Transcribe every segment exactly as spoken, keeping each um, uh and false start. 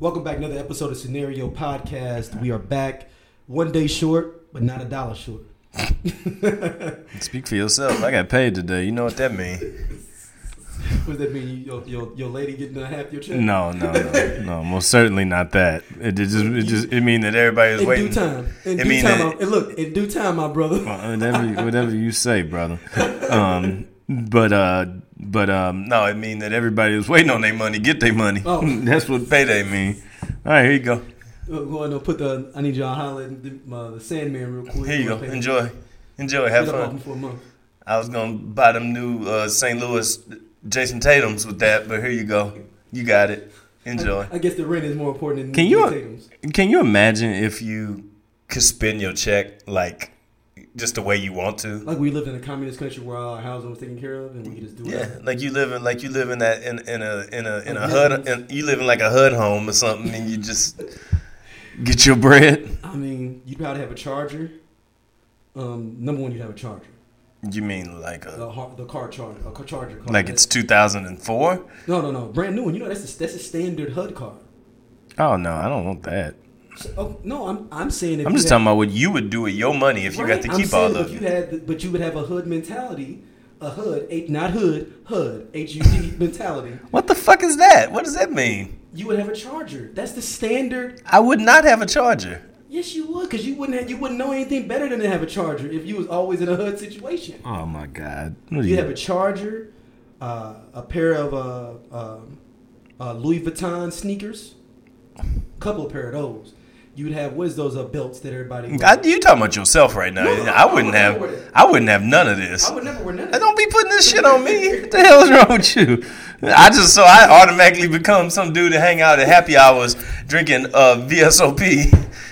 Welcome back to another episode of Scenario Podcast. We are back one day short, but not a dollar short. Speak for yourself. I got paid today. You know what that means. What does that mean? You, your, your, your lady getting a half your check? No, no, no, no. Most certainly not that. It just, it just, it mean that everybody is in waiting. due time. In it due mean time. that, I, and look, in due time, my brother. Whatever, whatever you say, brother. Um, but, uh, but, um, no, it mean that everybody is waiting on their money. Get their money. Oh. That's what payday mean. All right, here you go. Go ahead and put the. I need y'all to holler at the, uh, the Sandman real quick. Here you go. Enjoy, enjoy. Have Get up off him fun. for a month. I was gonna buy them new uh, Saint Louis Jason Tatum's with that, but here you go. You got it. Enjoy. I, I guess the rent is more important than Can you Tatum's. can you imagine if you could spend your check like just the way you want to? Like we lived in a communist country where all our housing was taken care of, and we could just do it. Yeah, like you live in like you live in that in in a in a in a Like HUD. In, you live in like a HUD home or something, and you just get your bread. I mean, you'd probably have a charger. Um, number one, you'd have a charger. You mean like a The, har- the car charger, a car charger card. like it's two thousand four? No, no, no, brand new one. You know that's a, that's a standard H U D card. Oh no, I don't want that. So, oh, no, I'm I'm saying if I'm you just had, talking about what you would do with your money if you right, got to I'm keep saying all if of you it. had, the, but you would have a hood mentality, a hood, H, not hood, hood, H U D mentality. What the fuck is that? What does that mean? You would have a charger. That's the standard. I would not have a charger. Yes, you would, because you wouldn't have, you wouldn't know anything better than to have a charger if you was always in a hood situation. Oh my god! What You have a charger, uh, a pair of uh, uh, uh, Louis Vuitton sneakers, a couple of pair of those. You'd have what is those uh, belts that everybody wears? I, you talking about yourself right now? No, no, I I wouldn't would have. never wear that. I wouldn't have none of this. I would never wear none of Hey, that. don't be putting this shit on me. What the hell is wrong with you? I just so I automatically become some dude that hang out at happy hours drinking uh, V S O P.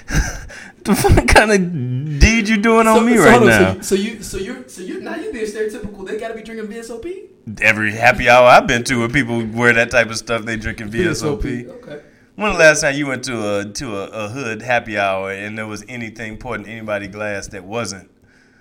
The fuck kind of deed you doing on So- me so right hold on, now? So, you, so you, so you're, so you're now you being stereotypical. They gotta be drinking V S O P. Every happy hour I've been to where people wear that type of stuff, they drinking V S O P. Okay. When the last time you went to a to a, a hood happy hour and there was anything poured in anybody's glass that wasn't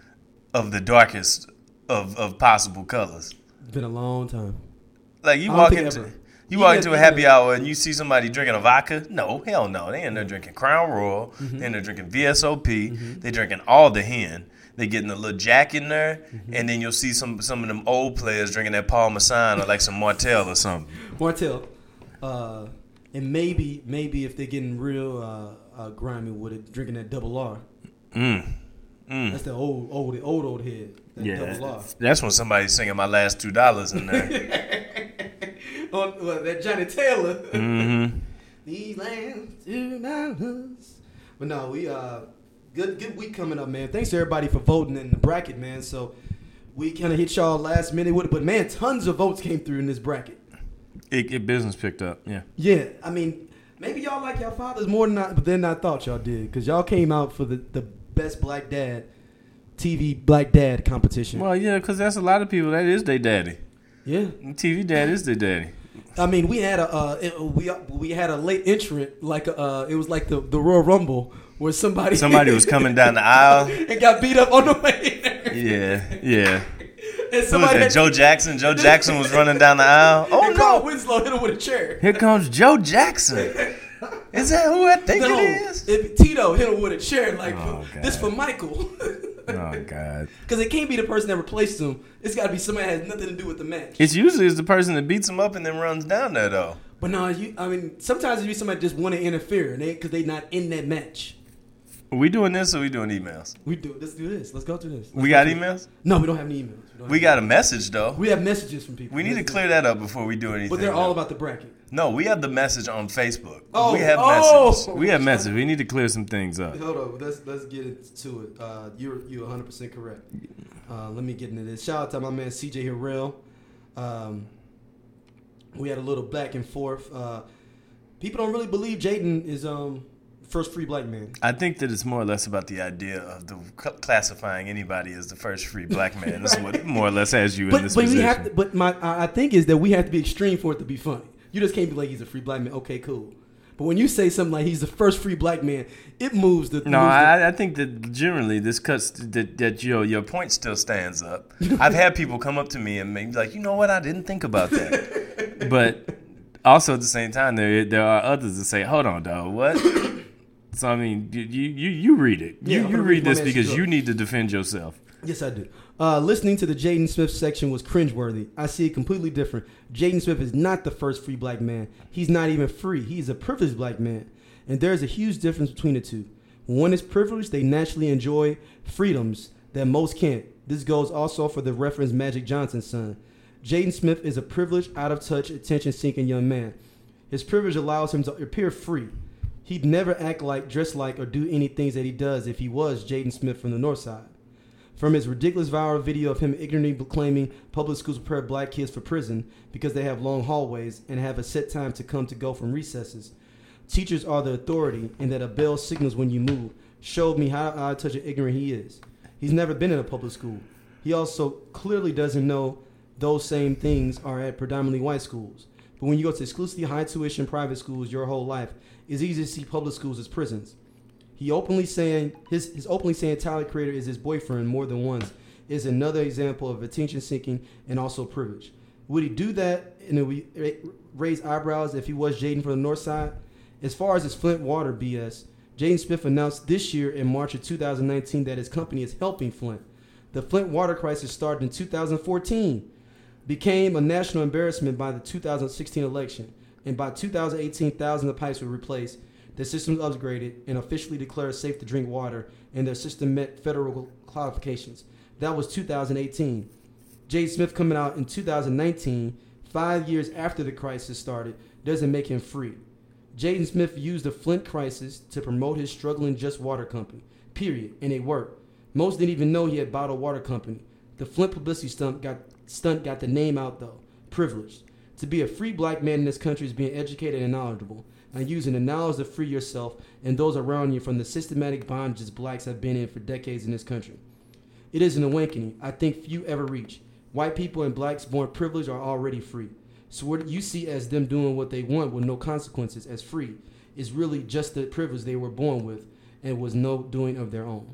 of the darkest of, of possible colors? It's been a long time. Like you I don't walk think into ever. you Even walk if- into a even happy if- hour and you see somebody drinking a vodka. No, hell no. They in there drinking Crown Royal. Mm-hmm. They in there drinking V S O P. They drinking all the hen. They getting a little Jack in there, Mm-hmm. and then you'll see some some of them old players drinking that Paul Masson or like some Martell or something. Martell. Uh, and maybe, maybe if they're getting real uh, uh, grimy with it, drinking that double R. Mm. Mm. That's the old, old, old, old head. That double R. That's when somebody's singing my last two dollars in there. On what, that Johnny Taylor. Mm-hmm. These lands to mountains. But no, we uh good good week coming up, man. Thanks to everybody for voting in the bracket, man. So we kind of hit y'all last minute with it, but man, tons of votes came through in this bracket. It, it business picked up, yeah. Yeah, I mean, maybe y'all like your fathers more than I, than I thought y'all did, because y'all came out for the, the best black dad T V black dad competition. Well, yeah, because that's a lot of people. That is their daddy. Yeah, T V dad is their daddy. I mean, we had a uh, it, we we had a late entrant, like uh, it was like the the Royal Rumble where somebody Somebody was coming down the aisle. and got beat up on the way there. Yeah, yeah. And Who was somebody that? had- Joe Jackson. Joe Jackson was running down the aisle. Oh and Carl no! Winslow hit him with a chair. Here comes Joe Jackson. Is that who I think No, it is? if Tito hit him with a chair like Oh, this God. for Michael. Oh God! Because it can't be the person that replaced him. It's got to be somebody that has nothing to do with the match. It's usually it's the person that beats him up and then runs down there though. But no, you, I mean, sometimes it be somebody that just want to interfere, and they because they not in that match. Are we doing this or we doing emails? We do. Let's do this. Let's go through this. Let's We go got through it. emails. No, we don't have any emails. don't We have got a message though. any- We have messages from people. We need to Let's do clear it. that up before we do anything. But they're though. all about the bracket. No, we have the message on Facebook. Oh, we have oh. message. We have message. We need to clear some things up. Hold on, let's let's get into it. Uh, you're you're one hundred percent correct. Uh, let me get into this. Shout out to my man C J Harrell. Um, we had a little back and forth. Uh, people don't really believe Jaden is um first free black man. I think that it's more or less about the idea of the cl- classifying anybody as the first free black man. That's what more or less has you in But this but we position. have to, but my I I think is that we have to be extreme for it to be funny. You just can't be like he's a free black man. Okay, cool. But when you say something like he's the first free black man, it moves the. No, moves the- I, I think that generally this cuts that, that your your point still stands up. I've had people come up to me and be like, you know what, I didn't think about that, but Also, at the same time, there there are others that say, "Hold on, dog, what?" So I mean, you you you read it. You, Yeah, I'm you gonna read read my this message because up. you need to defend yourself. Yes, I do. Uh, listening to the Jaden Smith section was cringeworthy. I see it completely different. Jaden Smith is not the first free black man. He's not even free. He's a privileged black man. And there is a huge difference between the two. When one is privileged, they naturally enjoy freedoms that most can't. This goes also for the reference Magic Johnson's son. Jaden Smith is a privileged, out-of-touch, attention-seeking young man. His privilege allows him to appear free. He'd never act like, dress like, or do any things that he does if he was Jaden Smith from the North Side. From his ridiculous viral video of him ignorantly proclaiming public schools prepare black kids for prison because they have long hallways and have a set time to come to go from recesses. Teachers are the authority and that a bell signals when you move showed me how out of touch and ignorant he is. He's never been in a public school. He also clearly doesn't know those same things are at predominantly white schools. But when you go to exclusively high tuition private schools your whole life, it's easy to see public schools as prisons. He openly saying his, his openly saying Tyler Creator is his boyfriend more than once is another example of attention seeking and also privilege. Would he do that and it would raise eyebrows if he was Jaden from the North Side? As far as his Flint water B S, Jaden Smith announced this year in March of two thousand nineteen that his company is helping Flint. The Flint water crisis started in two thousand fourteen, became a national embarrassment by the two thousand sixteen election, and by two thousand eighteen, thousands of pipes were replaced. The system was upgraded and officially declared safe to drink water, and their system met federal qualifications. That was two thousand eighteen. Jaden Smith coming out in two thousand nineteen, five years after the crisis started, doesn't make him free. Jaden Smith used the Flint crisis to promote his struggling Just Water company, period, and it worked. Most didn't even know he had bottled water company. The Flint publicity stunt got, stunt got the name out, though. Privileged. To be a free black man in this country is being educated and knowledgeable, and using the knowledge to free yourself and those around you from the systematic bondages blacks have been in for decades in this country. It is an awakening I think few ever reach. White people and blacks born privileged are already free. So what you see as them doing what they want with no consequences as free is really just the privilege they were born with and was no doing of their own.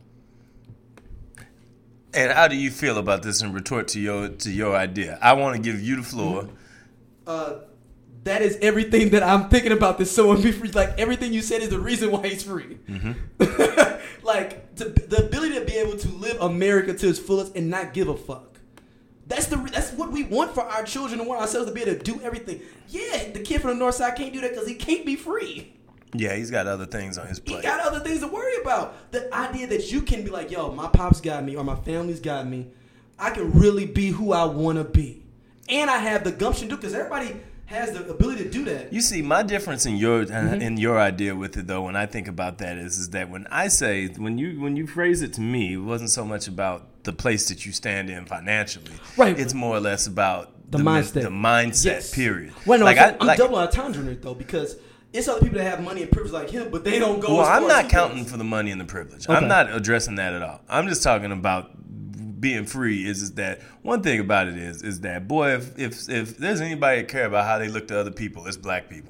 And how do you feel about this in retort to your to your idea? I want to give you the floor. Uh, that is everything that I'm thinking about this someone be free. Like everything you said is the reason why he's free. Mm-hmm. Like to, the ability to be able to live America to its fullest and not give a fuck. That's the that's what we want for our children and want ourselves to be able to do everything. Yeah, the kid from the North Side can't do that because he can't be free. Yeah, he's got other things on his He plate. got other things to worry about. The idea that you can be like, yo, my pops got me or my family's got me. I can really be who I want to be. And I have the gumption to do because everybody has the ability to do that. You see, my difference in your Mm-hmm. in your idea with it, though, when I think about that, is is that when I say when you when you phrase it to me, it wasn't so much about the place that you stand in financially. Right. It's more or less about The mindset. The mindset. Yes. Period. Well, no, like so I, I'm like, double entendre in it though because it's other people that have money and privilege like him, but they don't go. Well, as far I'm as not he counting does. for the money and the privilege. Okay. I'm not addressing that at all. I'm just talking about being free. Is, is that one thing about it is is that boy, if if if there's anybody that care about how they look to other people, it's black people.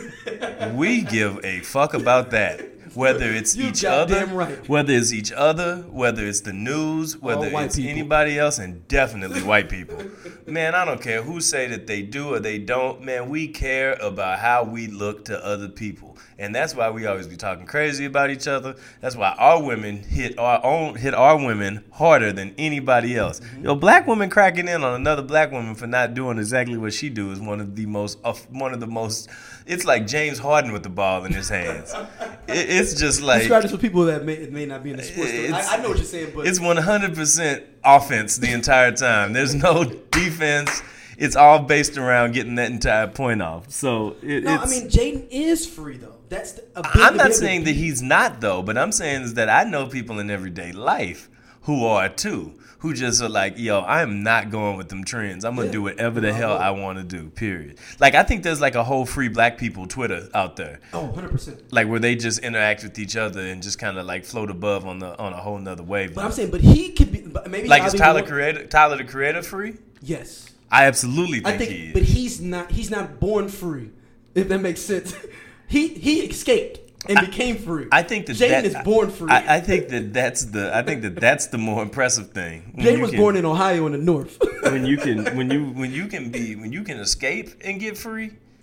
We give a fuck about that. Whether it's You each other, goddamn right. whether it's each other, whether it's the news, whether white it's people. anybody else, and definitely white people. Man, I don't care who say that they do or they don't. Man, we care about how we look to other people. And that's why we always be talking crazy about each other. That's why our women hit our own hit our women harder than anybody else. Mm-hmm. Yo, black women cracking in on another black woman for not doing exactly what she do is one of the most uh, one of the most. It's like James Harden with the ball in his hands. it, it's just like Describe this for people that may may not be in the sports. I, I know what you're saying, but it's one hundred percent offense the entire time. There's no defense. It's all based around getting that entire point off. So it, no, it's, I mean Jaden is free though. That's the ability I'm to be not able saying to that be- he's not though, but I'm saying is that I know people in everyday life who are too, who just are like, yo, I am not going with them trends. I'm gonna Yeah. do whatever the No, hell no. I want to do. Period. Like I think there's like a whole free black people Twitter out there. Oh, one hundred percent. Like where they just interact with each other and just kind of like float above on the on a whole nother wave. But I'm saying, but he could be but maybe Like I'll is be Tyler more- Creator Tyler the Creator free? Yes, I absolutely think, I think, he is. but he's not. He's not born free. If that makes sense, he he escaped and became free. I think that Jaden that, is born free. I, I think that that's the I think that that's the more impressive thing. When Jaden you was can- born in Ohio in the north. when you can when you when you can be when you can escape and get free.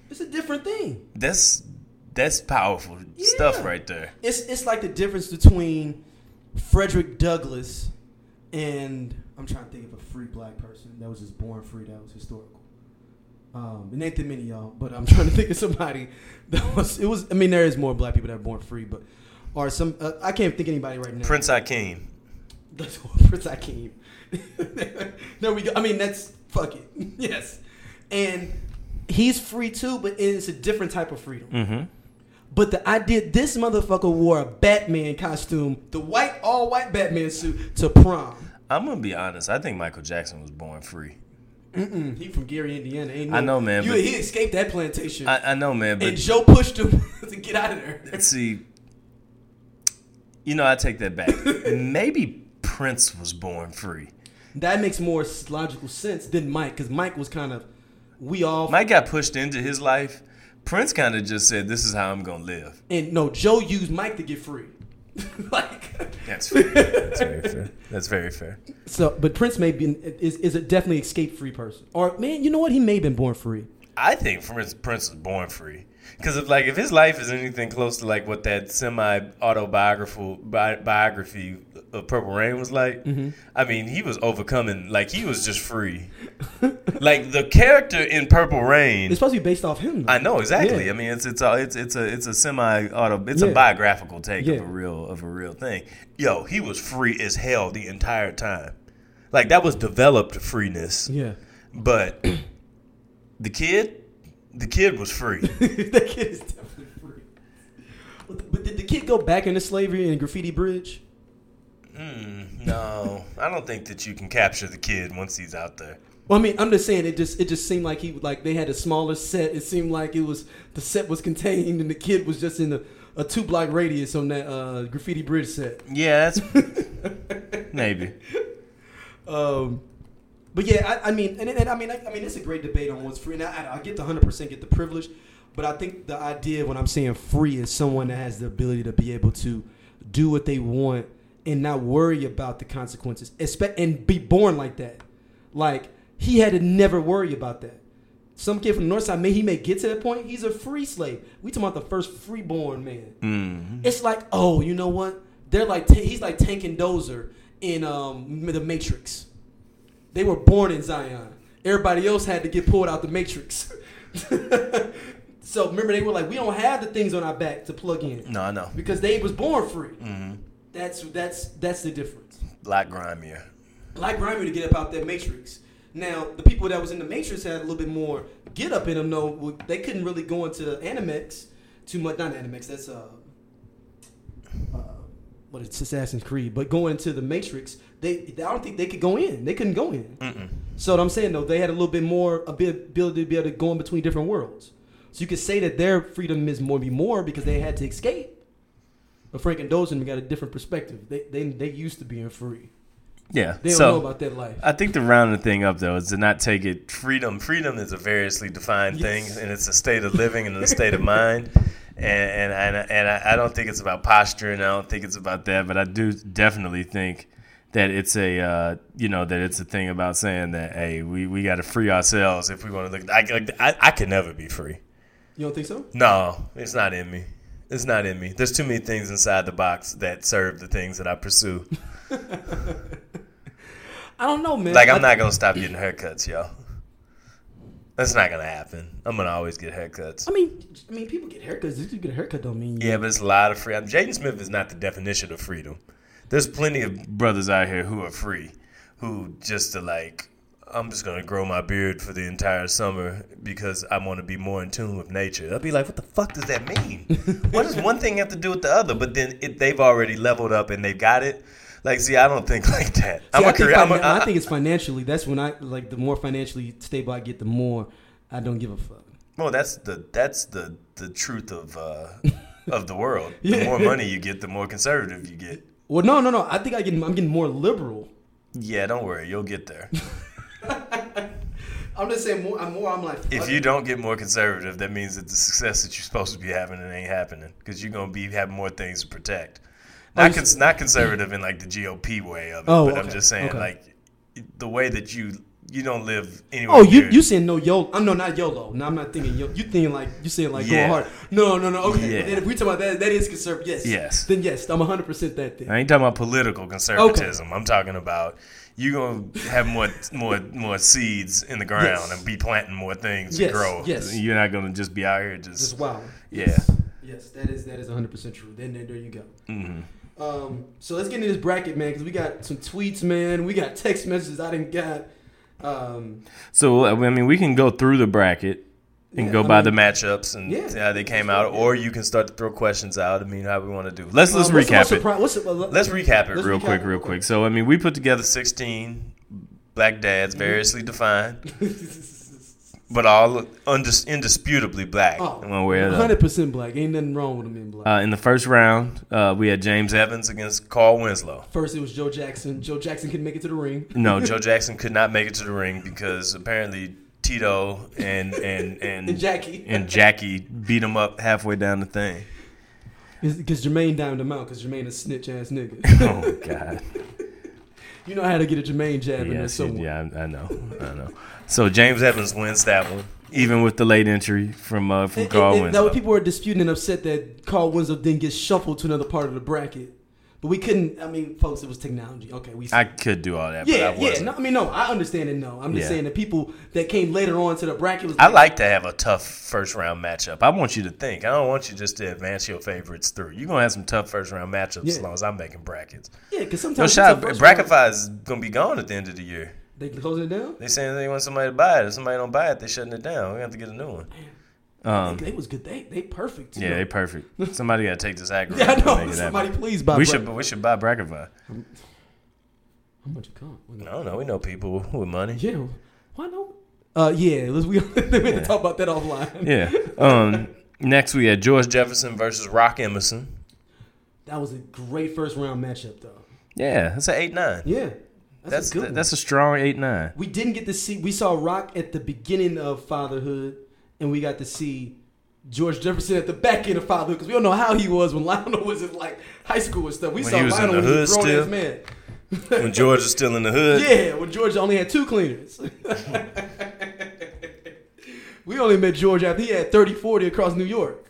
It's a different thing. That's that's powerful Yeah. stuff right there. It's it's like the difference between Frederick Douglass and I'm trying to think of a free black person that was just born free, that was historical. Um, it ain't that many, y'all, but I'm trying to think of somebody that was. It was. I mean, there is more black people that are born free, but or some. Uh, I can't think of anybody right now. Prince Akeem. That's Prince Akeem. There we go. I mean, that's fuck it. Yes, and he's free too, but it's a different type of freedom. Mm-hmm. But the idea, this motherfucker wore a Batman costume, the white, all white Batman suit to prom. I'm gonna be honest. I think Michael Jackson was born free. Mm-mm, he from Gary, Indiana. Ain't no, I know, man. You, but he escaped that plantation. I, I know, man. But and Joe pushed him to get out of there. let's see. You know, I take that back. Maybe Prince was born free. That makes more logical sense than Mike, because Mike was kind of, we all. Mike got pushed into his life. Prince kind of just said, "This is how I'm gonna live." And no, Joe used Mike to get free. Like that's fair. That's very fair. That's very fair. So, but Prince may be is is a definitely escape free person, or man, you know what? He may have been born free. I think Prince Prince was born free because if like if his life is anything close to like what that semi autobiographical bi- biography of Purple Rain was like, mm-hmm. I mean, he was overcoming like he was just free. Like the character in Purple Rain, it's supposed to be based off him. Though. I know exactly. Yeah. I mean, it's it's a it's it's a it's a semi auto. It's Yeah. a biographical take Yeah. of a real of a real thing. Yo, he was free as hell the entire time. Like that was developed freeness. Yeah, but the kid, the kid was free. that kid is definitely free. But did the kid go back into slavery in Graffiti Bridge? Mm, no, I don't think that you can capture the kid once he's out there. Well, I mean, I'm just saying it just it just seemed like he like they had a smaller set. It seemed like it was the set was contained and the kid was just in a, a two block radius on that uh, Graffiti Bridge set. Yeah, that's maybe. Um, but yeah, I, I mean, and, and I mean, I, I mean, it's a great debate on what's free. And I, I get the one hundred percent get the privilege, but I think the idea when I'm saying free is someone that has the ability to be able to do what they want and not worry about the consequences, Espe- and be born like that. Like. He had to never worry about that. Some kid from the north side, may he may get to that point. He's a free slave. We talking about the first freeborn man. Mm-hmm. It's like, oh, you know what? They're like ta- he's like Tank and Dozer in um, the Matrix. They were born in Zion. Everybody else had to get pulled out the Matrix. So remember, they were like, we don't have the things on our back to plug in. No, I know. Because they was born free. Mm-hmm. That's that's that's the difference. Black grimier. Like grimier to get up out that Matrix. Now, the people that was in the Matrix had a little bit more get up in them. No, they couldn't really go into Animex too much. Not Animex. That's uh, uh, what it's Assassin's Creed. But going into the Matrix, they I don't think they could go in. They couldn't go in. Mm-mm. So what I'm saying though, they had a little bit more a bit ability to be able to go in between different worlds. So you could say that their freedom is more be more because they had to escape. But Frank and Dozen got a different perspective. They they they used to being free. Yeah. They don't so, know about that life. I think the rounding thing up though is to not take it freedom. Freedom is a variously defined Yes. thing, and it's a state of living and a state of mind. And and and, and I, I don't think it's about posture, and I don't think it's about that. But I do definitely think that it's a uh, you know that it's a thing about saying that hey, we, we got to free ourselves if we want to look. I, I I can never be free. You don't think so? No, it's not in me. It's not in me. There's too many things inside the box that serve the things that I pursue. I don't know, man. Like, I'm I, not going to stop getting haircuts, yo. That's not going to happen. I'm going to always get haircuts. I mean, I mean, people get haircuts. Just you get a haircut don't mean you. Yeah, but it's a lot of freedom. Jaden Smith is not the definition of freedom. There's plenty of brothers out here who are free, who just are like, I'm just going to grow my beard for the entire summer because I want to be more in tune with nature. I'll be like, what the fuck does that mean? What does one thing have to do with the other? But then it, they've already leveled up and they've got it. Like, see, I don't think like that. See, I'm I, a think career, I'm a, finan- I, I think it's financially. That's when I like the more financially stable I get, the more I don't give a fuck. Well, that's the that's the, the truth of uh, of the world. Yeah. The more money you get, the more conservative you get. Well, no, no, no. I think I get. I'm getting more liberal. Yeah, don't worry, you'll get there. I'm just saying more. I'm more. I'm like. If you don't get more conservative, that means that the success that you're supposed to be having it ain't happening because you're gonna be having more things to protect. Not cons- not conservative in like the G O P way of it, Oh, but I'm okay, just saying okay. like the way that you you don't live anywhere. Oh, you near- you saying no YOLO? I'm no not YOLO. No, I'm not thinking YOLO. You thinking like you saying like Yeah. going hard? No, no, no. Okay, Yeah. but then if we talk about that, that is conservative. Yes, Yes. Then yes, I'm one hundred percent that thing. I ain't talking about political conservatism. I'm talking about you gonna have more more more seeds in the ground Yes. and be planting more things Yes, to grow. yes. You're not gonna just be out here just, Just wow. yeah. Yes, that is that is one hundred percent true. Then there, there you go. hmm Um, so let's get into this bracket, man, because we got some tweets, man. We got text messages I didn't got. Um, So I mean, we can go through the bracket and Yeah, go I by mean- the matchups and Yeah. see how they came That's out, right, or yeah. you can start to throw questions out. I mean, how we want to do. Let's let's uh, what's the recap most it. surpri- what's the- uh, let- Let's recap it let's real recap quick, it real quick. So I mean, we put together sixteen black dads, variously defined, but all undis- indisputably black Oh, in one way or one another. hundred percent black. Ain't nothing wrong with them being black. Uh, in the first round, uh, we had James Evans against Carl Winslow. First, it was Joe Jackson. Joe Jackson couldn't make it to the ring. No, Joe Jackson could not make it to the ring because apparently Tito and and and, And Jackie. and Jackie beat him up halfway down the thing. Because Jermaine dimed him out because Jermaine a snitch ass nigga. Oh God! You know how to get a Jermaine jab in there Yes, somewhere. yeah, I, I know, I know. So James Evans wins that one, even with the late entry from uh, from And- Carl and- and Winslow. that people were disputing and upset that Carl Winslow didn't get shuffled to another part of the bracket. But we couldn't. I mean, folks, it was technology. Okay, we. I could do all that, yeah, but I yeah. wasn't. No, I mean, no. I understand it. No, I'm just Yeah. saying the people that came later on to the bracket was. I like to have a tough first round matchup. I want you to think. I don't want you just to advance your favorites through. You're gonna have some tough first round matchups Yeah. as long as I'm making brackets. Yeah, because No sometimes shot. it's a first round. Brackify is gonna be gone at the end of the year. They closing it down. They saying they want somebody to buy it. If somebody don't buy it, they shutting it down. We have to get a new one. Um, they, they was good. They they perfect. you yeah, know. they perfect. Somebody got to take this aggro. Yeah, I and know. make it Somebody happen. please buy. We Bra- should, we should buy Brackify. How much it cost? I don't know. We know people with money. Yeah. Why not? Uh, yeah. Let's we, we have to talk about that offline. Yeah. Um. Next, we had George Jefferson versus Rock Emerson. That was a great first round matchup, though. Yeah, that's an eight nine. Yeah. That's, That's a good one. that's a strong eight nine. We didn't get to see. We saw Rock at the beginning of Fatherhood, and we got to see George Jefferson at the back end of Fatherhood because we don't know how he was when Lionel was in like high school and stuff. We When saw he was in Lionel the when he was a hood grown ass still? man. When George was still in the hood. Yeah, when George only had two cleaners. We only met George after he had thirty, forty across New York.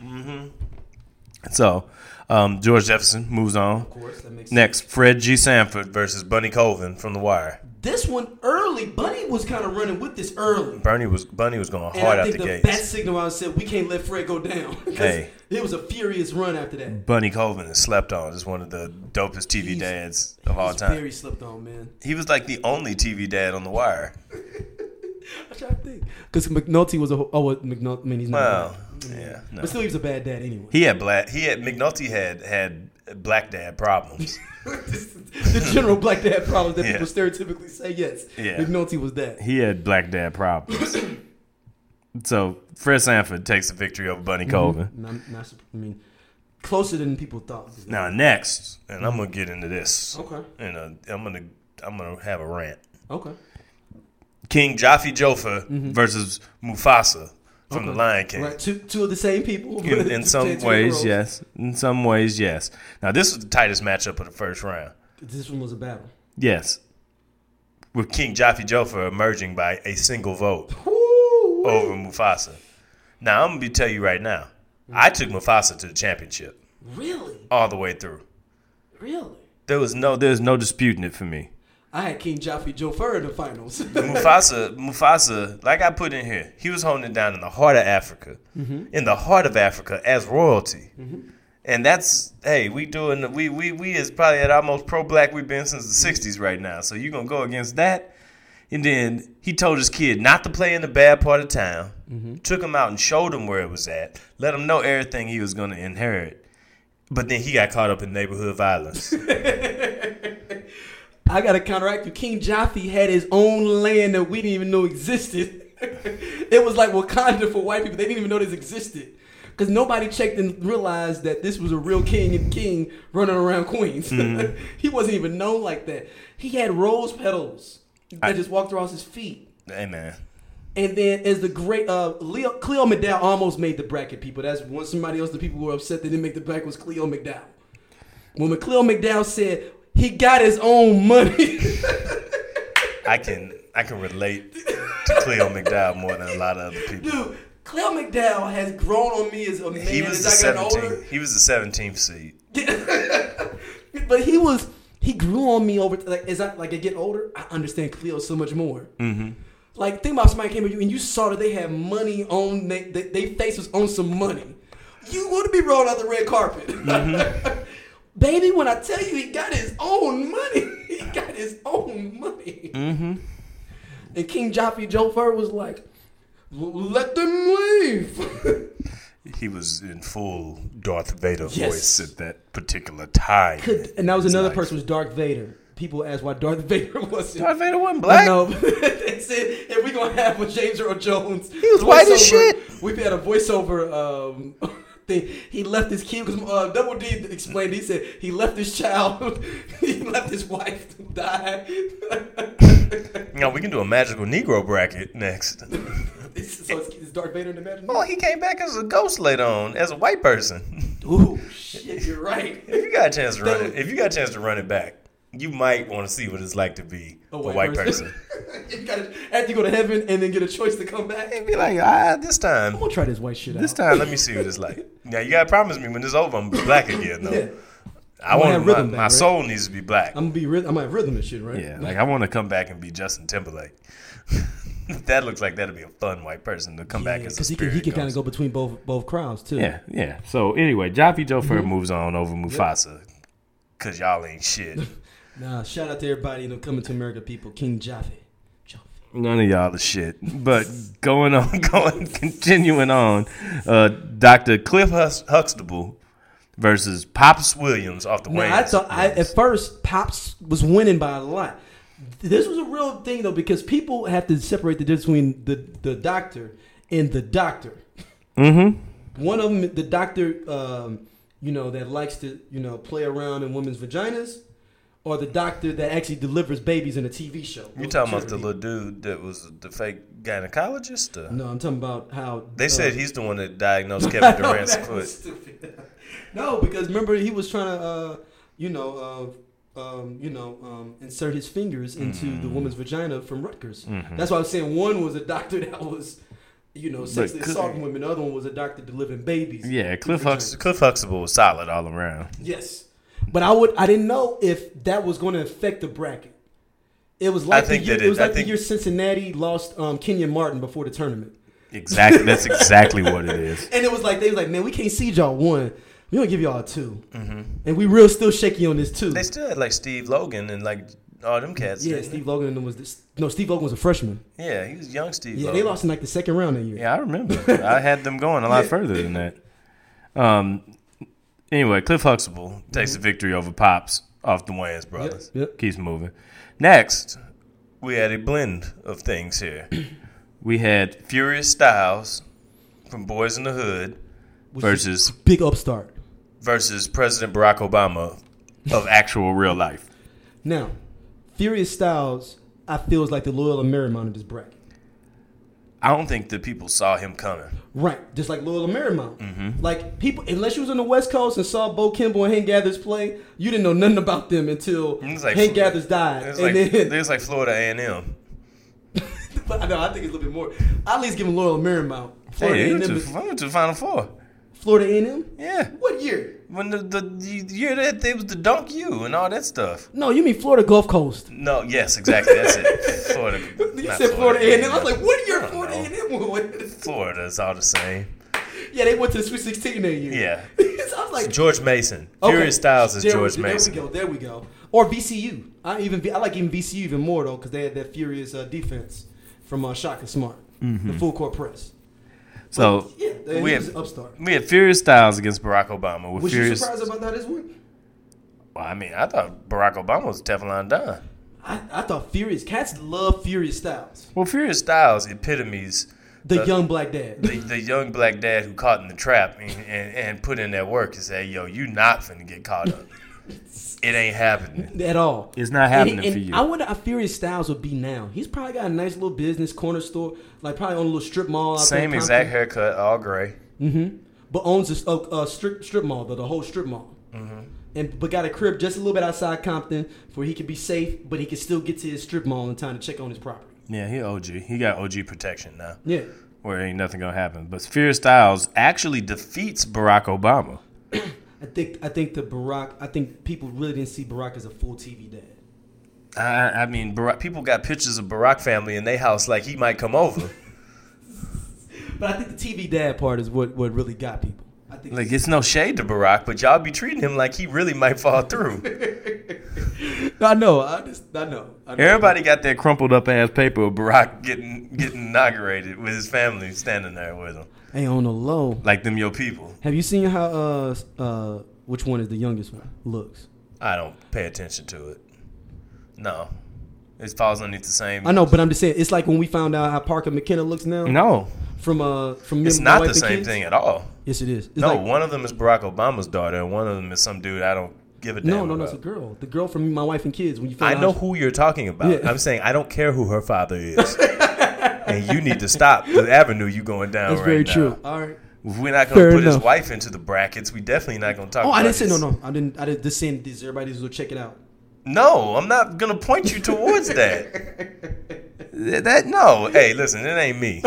So, um, George Jefferson moves on. Of course, that makes sense. Next, Fred G. Sanford versus Bunny Colvin from The Wire. This one early, Bunny was kind of running with this early. Bernie was Bunny was going And hard I out think the the gates. bat signal I said we can't let Fred go down. 'Cause Hey. it was a furious run after that. Bunny Colvin is slept on. Is one of the dopest T V He's- dads of all He's time. very slipped on, man. He was like the only T V dad on The Wire. I'm trying to think. Because McNulty was a oh, what, McNulty. I mean, he's not. Well, bad. yeah, no. But still, he was a bad dad anyway. He had black. He had McNulty had had black dad problems. The general black dad problems that Yeah. people stereotypically say. Yes, Yeah. McNulty was that. He had black dad problems. So Fred Sanford takes the victory over Bunny Colvin. Not, not, sup- I mean, closer than people thought. Now next, and I'm gonna get into this. Okay. And uh, I'm gonna I'm gonna have a rant. Okay. King Jaffe Joffer versus Mufasa from The Okay. Lion King. Right. Two two of the same people. In, in Two some different ways, roles. yes. In some ways, yes. Now this was the tightest matchup of the first round. This one was a battle. Yes. With King Jaffe Joffer emerging by a single vote Woo! over Mufasa. Now I'm gonna be tell you right now, I took Mufasa to the championship Really? all the way through. Really? There was no there's no disputing it for me. I had King Jaffe Joffer in the finals. Mufasa, Mufasa, like I put in here, he was holding it down in the heart of Africa, in the heart of Africa as royalty, and that's hey, we doing we we we is probably at our most pro black we've been since the sixties right now. So you gonna go against that? And then he told his kid not to play in the bad part of town, took him out and showed him where it was at, let him know everything he was gonna inherit, but then he got caught up in neighborhood violence. I got to counteract you. King Jaffe had his own land that we didn't even know existed. It was like Wakanda for white people. They didn't even know this existed. Because nobody checked and realized that this was a real king and king running around Queens. Mm-hmm. He wasn't even known like that. He had rose petals that I- just walked across his feet. Hey man. And then as the great uh, Leo, Cleo McDowell almost made the bracket, people. That's when somebody else, the people who were upset they didn't make the bracket was Cleo McDowell. When Cleo McDowell said he got his own money. I can I can relate to Cleo McDowell more than a lot of other people. Dude, Cleo McDowell has grown on me as a man He was as the I got older. seventeenth. He was the seventeenth seed. But he was he grew on me over like as I like I get older, I understand Cleo so much more. Mm-hmm. Like think about somebody came with you and you saw that they had money on they they, they face was on some money. You would be rolling out the red carpet. Mm-hmm. Baby, when I tell you he got his own money, he got his own money. Mm-hmm. And King Joffrey Joffrey was like, let them leave. He was in full Darth Vader Yes. voice at that particular time. Could, and that was another life. person was Darth Vader. People asked why Darth Vader wasn't. Darth Vader wasn't black. No, they said if we gonna have with James Earl Jones, he was white as shit. We had a voiceover um, thing. He left his kid because uh, Double D explained. He said he left his child, he left his wife to die. You know, we can do a magical Negro bracket next. It's, so it's, it's Darth Vader in the magic. Oh, he came back as a ghost later on, as a white person. Ooh, shit, you're right. If you got a chance to run it, if you got a chance to run it back, you might want to see what it's like to be a, a white, white person. person. You gotta after you go to heaven and then get a choice to come back. And be like, ah, this time. I'm gonna try this white shit out. This time, let me see what it's like. Now you gotta promise me when it's over, I'm gonna be black again, though. Yeah. I want have my, rhythm back, my right? soul needs to be black. I'm gonna be I'm gonna have rhythm and shit, right? Yeah, like I want to come back and be Justin Timberlake. That looks like that'd be a fun white person to come yeah, back as a because he can spirit he can kind of ghost. go between both both crowds too. Yeah, yeah. So anyway, Joffrey Joe Fur moves on over Mufasa because y'all ain't shit. Nah, shout out to everybody, you know, coming to America people. King Joffrey. None of y'all are shit. But going on, going, continuing on, uh, Doctor Cliff Hus- Huxtable versus Pops Williams off the Now, Wayans. I thought I, at first Pops was winning by a lot. This was a real thing though because people have to separate the difference between the the doctor and the doctor. Mm-hmm. One of them, the doctor, um, you know, that likes to you know play around in women's vaginas, or the doctor that actually delivers babies in a T V show. You talking about the little dude that was the fake gynecologist? Or? No, I'm talking about how They uh, said he's the one that diagnosed Kevin Durant's that was foot. stupid. No, because remember he was trying to, uh, you know, uh, um, you know, um, insert his fingers into Mm. the woman's vagina from Rutgers. Mhm. That's why I was saying one was a doctor that was, you know, sexually But- assaulting women. The other one was a doctor delivering babies. Yeah, Cliff, with Hux- vaginas. Cliff Huxtable was solid all around. Yes, but I would I didn't know if that was going to affect the bracket. It was like I think the year, that it, it- was I like the think- year Cincinnati lost um, Kenyon Martin before the tournament. Exactly. That's exactly what it is. And it was like they was like, man, we can't seed y'all one. We gonna give y'all a two, Mm-hmm. and we real still shaky on this two. They still had like Steve Logan and like all them cats. Yeah, didn't Steve Logan was this, no Steve Logan was a freshman. they? Yeah, he was young Steve Yeah, Logan. they lost in like the second round that year. Yeah, I remember. I had them going a lot Yeah. further than that. Um. Anyway, Cliff Huxtable takes the victory over Pops off the Wayans brothers. yep. Keeps moving. Next, we had a blend of things here. We had Furious Styles from Boys in the Hood Which versus is big upstart. versus President Barack Obama of actual real life. Now, Furious Styles, I feel is like the Loyola Marymount of this bracket. I don't think that people saw him coming. Right, just like Loyola Marymount. Mm-hmm. Like people, unless you was on the West Coast and saw Bo Kimball and Hank Gathers play, you didn't know nothing about them until It was like- Hank Gathers died. It was and like then, it was like Florida A and M. but I know I think it's a little bit more. I at least give him Loyola Marymount. Florida Hey, A he and went M. to, I went to the Final Four. Florida A and M. Yeah, What year? when the the, the year that they was the Dunk U and all that stuff. No, you mean Florida Gulf Coast. No, yes, exactly. That's it. Florida. You not said Florida A and M. I was A&M. like, what year I don't Florida A know. and M went? Florida is all the same. Yeah, they went to the Sweet sixteen that year. Yeah. So I was like, George Mason. okay. Furious Styles is there, George there Mason. There we go. There we go. Or V C U. I even I like even V C U even more though because they had that furious uh, defense from uh, Shaka Smart, the full court press. So But, yeah, they, we he was had, an upstart. we had Furious Styles against Barack Obama. With Was Furious, you surprised about how this went? Well, I mean, I thought Barack Obama was Teflon Don. I, I thought Furious cats love Furious Styles, Well, Furious Styles epitomes the Uh, young black dad. the, the young black dad who caught in the trap and, and, and put in that work and say, yo, you not finna get caught up. It ain't happening. At all. It's not And happening he- and for you. I wonder how Furious Styles would be now. He's probably got a nice little business corner store, like probably on a little strip mall. Out Same there in exact Compton. haircut, all gray. Mm-hmm. But owns a, a, a strip strip mall, the, the whole strip mall. Mm-hmm. And but got a crib just a little bit outside Compton, where he could be safe, but he could still get to his strip mall in time to check on his property. Yeah, he O G. He got O G protection now. Yeah. Where ain't nothing gonna happen. But Fierce Styles actually defeats Barack Obama. I think I think the Barack. I think people really didn't see Barack as a full T V dad. I, I mean, Barack, people got pictures of Barack family in their house like he might come over. But I think the T V dad part is what, what really got people. I think Like, it's no shade to Barack, but y'all be treating him like he really might fall through. I know. I just I know. I know. Everybody got that crumpled up ass paper of Barack getting getting inaugurated with his family standing there with him. Hey, on the low. Like them your people. Have you seen how uh uh which one is the youngest one looks? I don't pay attention to it. No. It falls underneath the same. I know, but I'm just saying it's like when we found out how Parker McKenna looks now. No. From uh from It's My not Wife the and same Kids. thing at all. Yes, it is. It's No, like, one of them is Barack Obama's daughter, and one of them is some dude I don't give a damn no, no, no, about. it's a girl. The girl from My Wife and Kids. When you found I out know how who you're talking about. Yeah. I'm saying I don't care who her father is. And you need to stop the avenue you going down That's right very now. true. All right. If we're not going Fair to put his enough. wife into the brackets, we definitely not going to talk Oh, about I didn't say no, his- no. I didn't. I didn't. Just saying this. Everybody will check it out. No, I'm not going to point you towards that. That no. Hey, listen, it ain't me.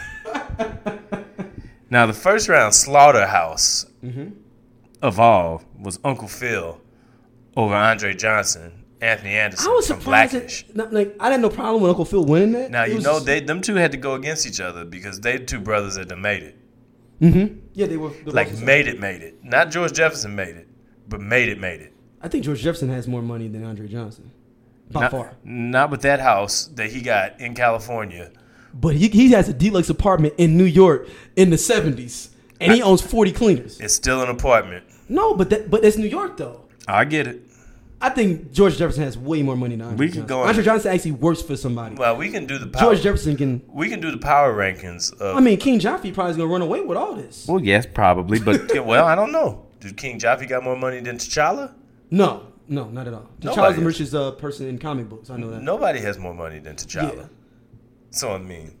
Now, the first round slaughterhouse Mm-hmm. of all was Uncle Phil over Andre Johnson, Anthony Anderson I was from surprised. Blackish. That, not, like I had no problem with Uncle Phil winning that. Now It you was know just- they them two had to go against each other because they two brothers had done made it. Mhm. Yeah, they were. they were Like also- made it, made it. Not George Jefferson made it, but made it, made it. I think George Jefferson has more money than Andre Johnson, by Not, far. not with that house that he got in California. But he he has a deluxe apartment in New York in the seventies, and he owns forty cleaners. It's still an apartment. No, but that but it's New York though. I get it. I think George Jefferson has way more money than Andre We could Johnson. go on- Andre Johnson actually works for somebody. Well, we can do the power. George Jefferson can. we can do the power rankings. Of, I mean, King Jaffe probably is gonna run away with all this. well, yes, probably, but yeah, well, I don't know. Did King Jaffe got more money than T'Challa? No, no, not at all. Nobody T'Challa's the is. richest uh, person in comic books. I know that. Nobody has more money than T'Challa. Yeah. So I mean,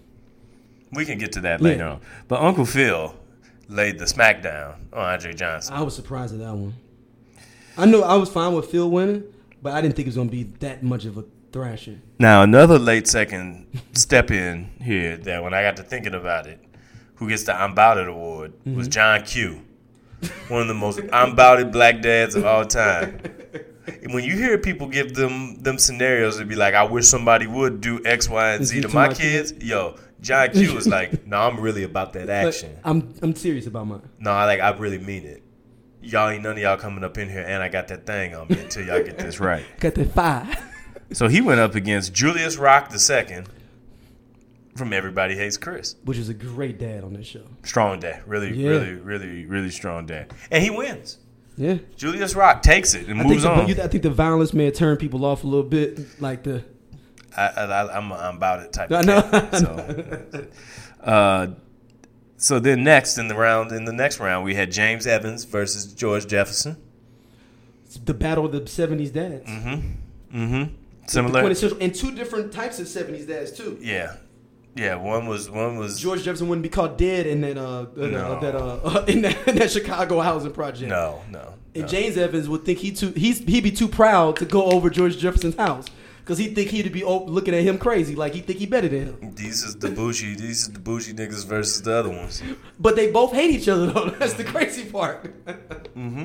we can get to that later Yeah. on. But Uncle Phil laid the smackdown on Andre Johnson. I was surprised at that one. I knew I was fine with Phil winning, but I didn't think it was gonna be that much of a thrashing. Now, another late second step in here that when I got to thinking about it, who gets the I'm Bout It award was John Q. One of the most I'm Bout It black dads of all time. When you hear people give them them scenarios, it'd be like, I wish somebody would do X, Y, and Z to my kids. Yo, John Q is like, no, I'm really about that action. But I'm I'm serious about mine. No, I like I really mean it. Y'all ain't none of y'all coming up in here and I got that thing on me until y'all get this right. Got that five. So he went up against Julius Rock the second from Everybody Hates Chris. Which is a great dad on this show. Strong dad. Really, Yeah. really, really, really strong dad. And he wins. Yeah. Julius Rock takes it and I think, moves the, on. you, I think the violence may have turned people off a little bit. Like the I, I, I'm, I'm about it type I of know. cat. So, uh, so then next in the round, in the next round, we had James Evans versus George Jefferson. it's the battle of the seventies dads. Mm-hmm. Mm-hmm. The Similar. quintessential- and two different types of seventies dads too. Yeah. Yeah. One was one was George Jefferson wouldn't be caught dead in that uh, uh, No. that uh, in that, in that Chicago housing project. no, no. And no. James Evans would think he too he's he'd be too proud to go over George Jefferson's house because he think he'd be op- looking at him crazy like he think he better than him. These is the bougie. These is the bougie niggas versus the other ones. But they both hate each other though. That's the crazy part. Mm-hmm.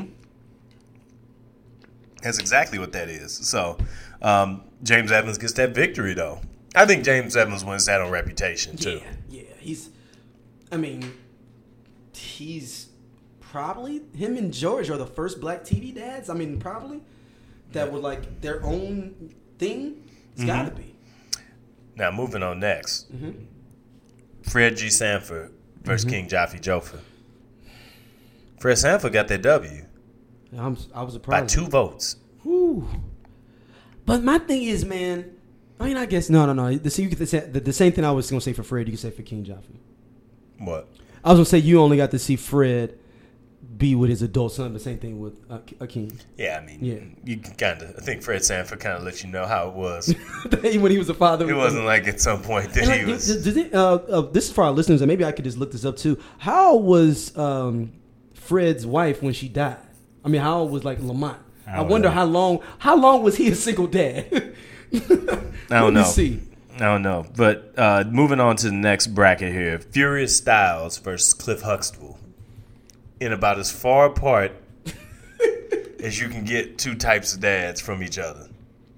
That's exactly what that is. So, um, James Evans gets that victory, though. I think James Evans wins that on reputation too. Yeah, yeah. He's, I mean, he's probably him and George are the first black T V dads. I mean, probably that were like their own thing. It's Mm-hmm. got to be. Now, moving on next, Mm-hmm. Fred G. Sanford versus King Jaffe Joffer. Fred Sanford got that W I'm, I was by surprised. two votes. Whew. But my thing is, man. I mean, I guess no, no, no. The, so you could say, the, the same thing I was gonna say for Fred. You could say for King Jaffe. What? I was gonna say you only got to see Fred be with his adult son. The same thing with uh, Akeem. Yeah, I mean, Yeah. you kind of. I think Fred Sanford kind of let you know how it was. when he was a father. It wasn't like at some point that And he like, was. does- does it, uh, uh, this is for our listeners, and maybe I could just look this up too. How was um, Fred's wife when she died? I mean, how was like Lamont? I, don't wonder know. how long. How long was he a single dad? I don't Let me know. see. I don't know. But uh, moving on to the next bracket here. Furious Styles versus Cliff Huxtable. In about as far apart as you can get two types of dads from each other.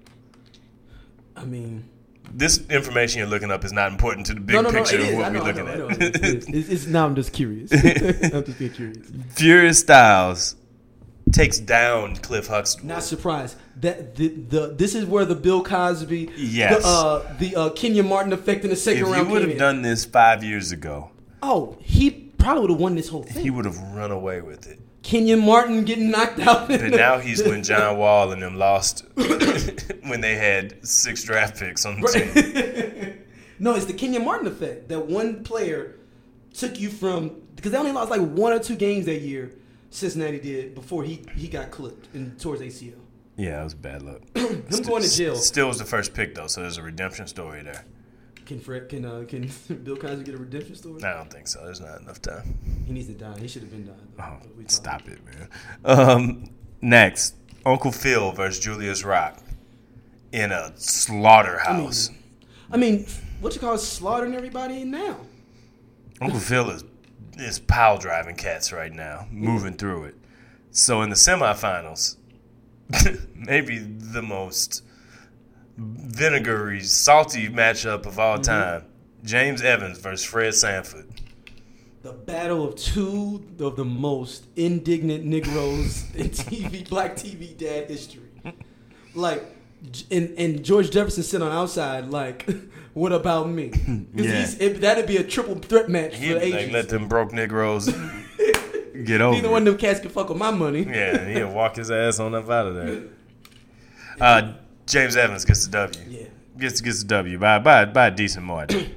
I mean... This information you're looking up is not important to the big no, no, no, picture it of is. what I know, we're looking I know, at. I know. It is. It's, it's, now I'm just curious. I'm just being curious. Furious Styles takes down Cliff Huxtable. Not surprised. That the, the this is where the Bill Cosby, Yes. the uh, the uh, Kenyon Martin effect in the second If round. you would came have in. done this five years ago, oh, he probably would have won this whole thing. he would have run away with it. Kenyon Martin getting knocked out. But now he's when John Wall and them lost when they had six draft picks on the team. No, it's the Kenyon Martin effect. That one player took you from, because they only lost like one or two games that year, Cincinnati did, before he, he got clipped and towards A C L. Yeah, that was bad luck. Him Still- going to jail. Still was the first pick though, so there's a redemption story there. Can Fred, can uh, can Bill Cosby get a redemption story? I don't think so. There's not enough time. He needs to die. He should have been died. Oh, But we talk- stop it, man. Um, next, Uncle Phil versus Julius Rock in a slaughterhouse. I mean, what you call it, slaughtering everybody now? Uncle Phil is is pile driving cats right now, moving through it. So in the semifinals, maybe the most vinegary, salty matchup of all time: James Evans versus Fred Sanford. The battle of two of the most indignant Negroes in T V, black T V dad history. Like, and, and George Jefferson sitting on outside, like, what about me? 'Cause Yeah. he's, it, that'd be a triple threat match He'd for like, ages. let them broke Negroes get over Neither it. one of them cats can fuck with my money. Yeah, he'll walk his ass on up out of there. Uh, James Evans gets the W. Yeah. Gets gets the W by by by a decent margin.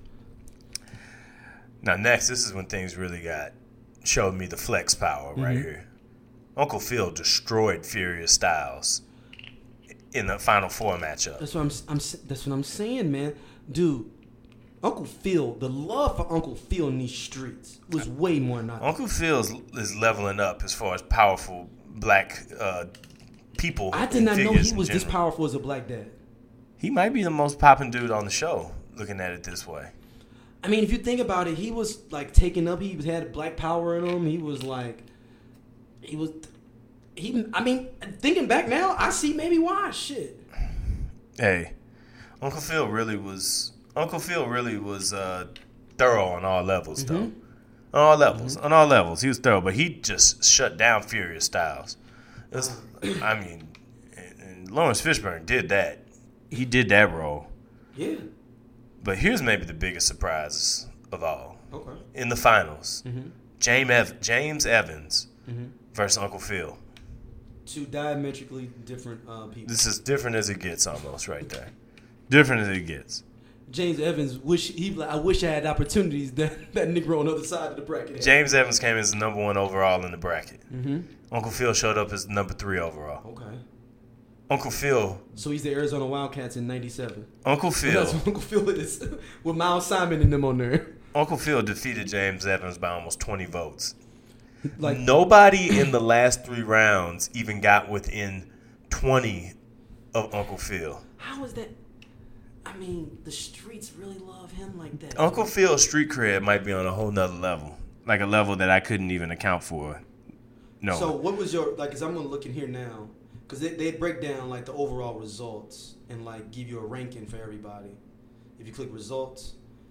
Now next, this is when things really got showed me the flex power right Mm-hmm. here. Uncle Phil destroyed Furious Styles in the Final Four matchup. That's what I'm, I'm. That's what I'm saying, man. Dude, Uncle Phil, the love for Uncle Phil in these streets was way more than I thought. Uncle Phil is, is leveling up as far as powerful black uh, people. I did and not know figures he in was this general. powerful as a black dad. He might be the most popping dude on the show, looking at it this way. I mean, if you think about it, he was like taken up. He had black power in him. He was like, he was, he. I mean, thinking back now, I see maybe why. Shit. Hey, Uncle Phil really was. Uncle Phil really was uh, thorough on all levels, though. Mhm. On all levels, on all levels, he was thorough. But he just shut down Furious Styles. It was, I mean, and, and Lawrence Fishburne did that. He did that role. Yeah. But here's maybe the biggest surprise of all. Okay. In the finals, Mhm. James Ev- James Evans Mhm. versus Uncle Phil. Two diametrically different uh, people. This is different as it gets, almost right there. Different as it gets. James Evans wish he. Like, I wish I had opportunities that that Negro on the other side of the bracket. had. James Evans came as the number one overall in the bracket. Mhm. Uncle Phil showed up as number three overall. Okay. Uncle Phil, So he's the Arizona Wildcats in ninety-seven. Uncle That's Phil, what Uncle Phil is with Miles Simon and them on there. Uncle Phil defeated James Evans by almost twenty votes. Like Nobody in the last three rounds even got within twenty of Uncle Phil. how is that? I mean, the streets really love him like that. Uncle Phil's street cred might be on a whole nother level, like a level that I couldn't even account for. No. So what was your like? Cause I'm gonna look in here now, cause they they break down like the overall results and like give you a ranking for everybody. If you click results,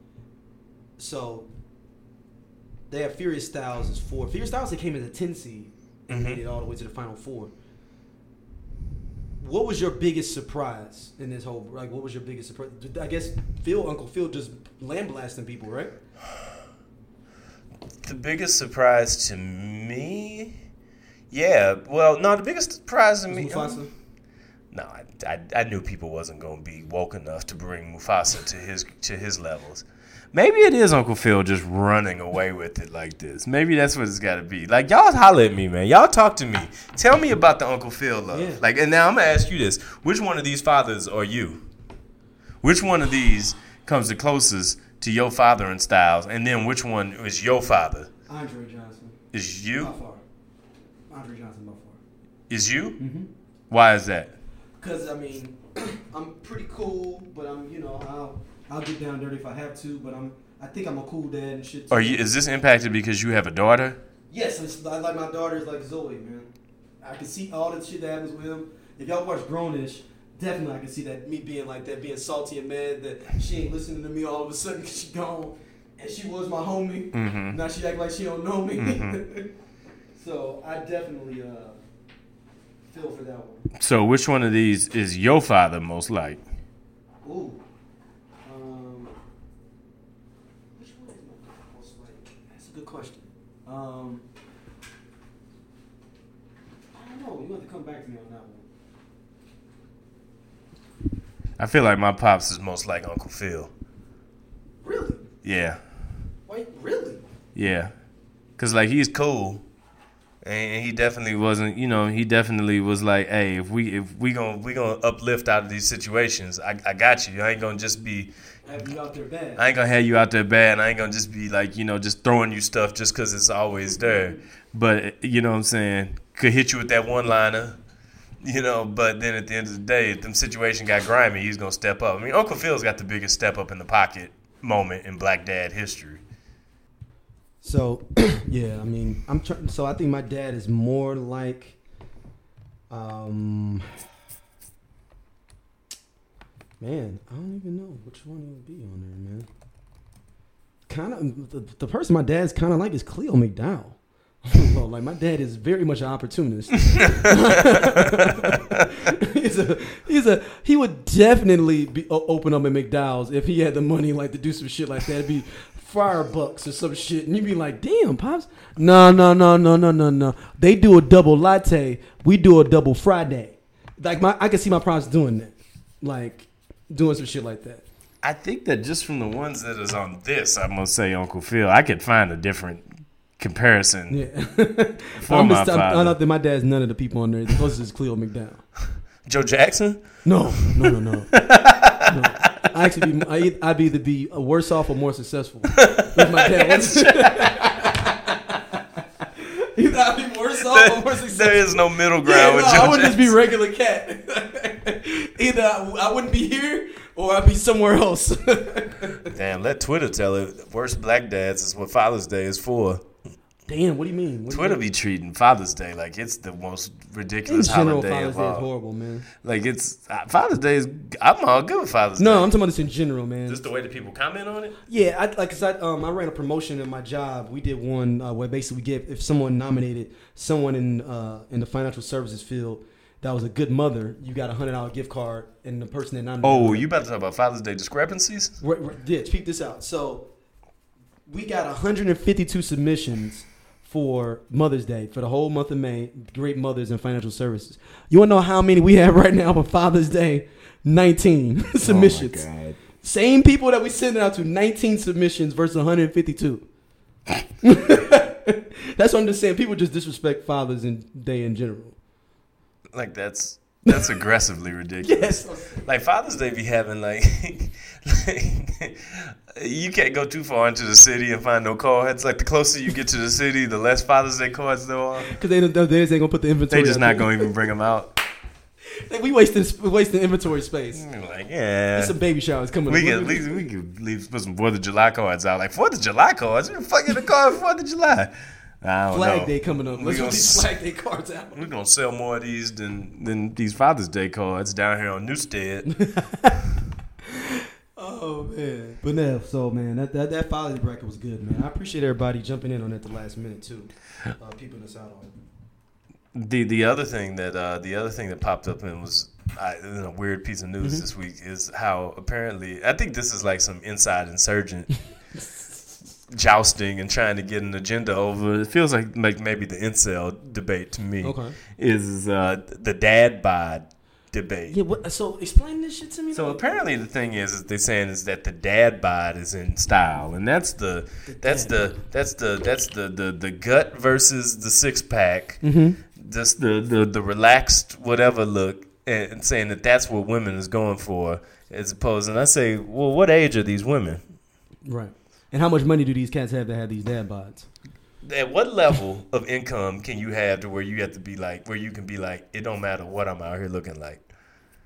so they have Furious Styles as four. Furious Styles they came as a ten seed and Mhm. made it all the way to the final four. What was your biggest surprise in this whole? Like, what was your biggest surprise? I guess Phil, Uncle Phil, just land blasting people, right? The biggest surprise to me, yeah. Well, no, the biggest surprise to Was me. Mufasa? No, I, I, I knew people wasn't gonna be woke enough to bring Mufasa to his to his levels. Maybe it is Uncle Phil just running away with it like this. Maybe that's what it's got to be. Like, y'all holler at me, man. Y'all talk to me. Tell me about the Uncle Phil love. Yeah. Like, and now I'm gonna ask you this: which one of these fathers are you? Which one of these comes the closest to your father in Styles? And then which one is your father? Andre Johnson. Is By you? far. Andre Johnson by far. Is you? Mm-hmm. Why is that? Because, I mean, I'm pretty cool, but I'm, you know, I'll, I'll get down dirty if I have to, but I'm, I think I'm a cool dad and shit, too. Are you, is this impacted because you have a daughter? Yes, it's, I like my daughter's like Zoe, man. I can see all the shit that happens with him. If y'all watch Grownish, definitely I can see that, me being like that, being salty and mad that she ain't listening to me all of a sudden because she gone. And she was my homie. Mm-hmm. Now she act like she don't know me. Mm-hmm. So I definitely uh, feel for that one. So which one of these is your father most like? Ooh. Um, which one is my most like? That's a good question. Um, I don't know. You have to come back to me on that one. I feel like my pops is most like Uncle Phil. Really? Yeah. Wait, really? Yeah. Cause like he's cool. And he definitely wasn't, you know, he definitely was like, hey, if we if we gonna we gonna uplift out of these situations, I, I got you. I ain't gonna just be have you out there bad. I ain't gonna have you out there bad. I ain't gonna just be like, you know, just throwing you stuff just because it's always there. But you know what I'm saying? Could hit you with that one liner, you know. But then at the end of the day, if them situation got grimy, he's gonna step up. I mean, Uncle Phil's got the biggest step up in the pocket moment in Black Dad history. So, yeah, I mean, I'm trying. So I think my dad is more like, um, man, I don't even know which one he would be on there, man. Kind of the, the person my dad's kind of like is Cleo McDowell. Well, like my dad is very much an opportunist. he's a he's a he would definitely be open up at McDowell's if he had the money like to do some shit like that. It'd be Fire Bucks or some shit, and you'd be like, "Damn, pops, no, no, no, no, no, no, no. They do a double latte, we do a double Friday." Like my, I can see my pops doing that, like doing some shit like that. I think that just from the ones that is on this, I must say Uncle Phil, I could find a different comparison. Yeah, for I'm my just, father. I don't think my dad's none of the people on there. The closest is Cleo McDowell. Joe Jackson? No, no, no, no. no. I actually, be, I, I'd either be worse off or more successful. With my dad. Either I'd be worse off or more successful. There is no middle ground Yeah, with no, Joe I would just Jackson. be regular cat. Either I, I wouldn't be here or I'd be somewhere else. Damn, let Twitter tell it. Worst black dads is what Father's Day is for. Damn, what do you mean? What do Twitter you mean? be treating Father's Day like it's the most ridiculous In general, holiday Father's of Day is all. horrible, man. Like it's uh, Father's Day is. I'm all good with Father's No, Day. I'm talking about this in general, man. Just the way that people comment on it. Yeah, I like cause I um I ran a promotion in my job. We did one uh, where basically we gave if someone nominated someone in uh in the financial services field that was a good mother, you got a hundred dollar gift card, and the person that nominated. Oh, you about to talk about Father's Day discrepancies? Right, right, yeah, check this out. So we got one hundred fifty-two submissions for Mother's Day for the whole month of May. Great mothers in financial services. You want to know how many we have right now for Father's Day? nineteen submissions. Oh my God. Same people that we send it out to. nineteen submissions versus one hundred fifty-two. That's what I'm just saying. People just disrespect Father's Day in general. Like that's that's aggressively ridiculous. Yes. Like Father's Day be having like, like you can't go too far into the city and find no cards. Like the closer you get to the city, the less Father's Day cards there are. Because they, they, they ain't going to put the inventory. They just out not there. going to even bring them out. We wasting wasting inventory space. Like yeah, There's some baby showers coming we up. can at least we can leave put some Fourth of July cards out. Like Fourth of July cards, who the fuck get a card for Fourth of July? I don't Flag know. Day coming up. We Let's gonna put these s- Flag Day cards out. We're gonna sell more of these than than these Father's Day cards down here on Newstead. Oh man, but no, so man, that that, that Father's bracket was good, man. I appreciate everybody jumping in on it at the last minute too, uh, peeping us out on it. The the other thing that uh, the other thing that popped up and was I, in a weird piece of news Mm-hmm. this week is how apparently I think this is like some inside insurgent jousting and trying to get an agenda over. It feels like like maybe the incel debate to me Okay. is uh, the dad bod debate. Yeah. What, so explain this shit to me. So like. apparently the thing is, is they're saying is that the dad bod is in style, and that's the, that's dad the that's the that's the the the gut versus the six pack, Mm-hmm. just the, the the relaxed whatever look, and, and saying that that's what women is going for, as opposed. And I say, well, what age are these women? Right. And how much money do these cats have to have these dad bods? At what level of income can you have to where you have to be like, where you can be like, it don't matter what I'm out here looking like?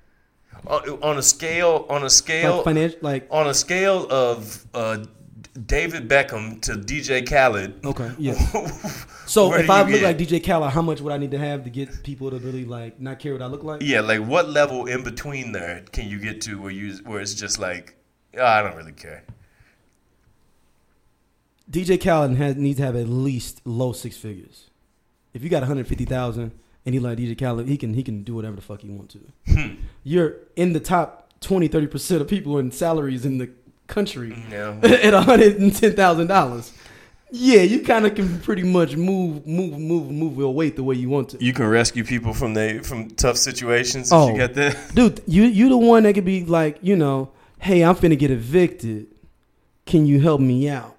On, on a scale, on a scale, Like financial, like on a scale of uh, David Beckham to D J Khaled. okay, yeah. So Where if do I you look get- like D J Khaled, how much would I need to have to get people to really like not care what I look like? Yeah, like what level in between there can you get to where you where it's just like, oh, I don't really care. D J Khaled has, needs to have at least low six figures. If you got one hundred fifty thousand and he like D J Khaled, he can he can do whatever the fuck he want to. You're in the top twenty, thirty percent of people in salaries in the country Yeah. at one hundred ten thousand dollars. Yeah, you kind of can pretty much move move move move your weight the way you want to. You can rescue people from they from tough situations if Oh. you got that. Dude, you you the one that could be like, you know, hey, I'm finna get evicted. Can you help me out?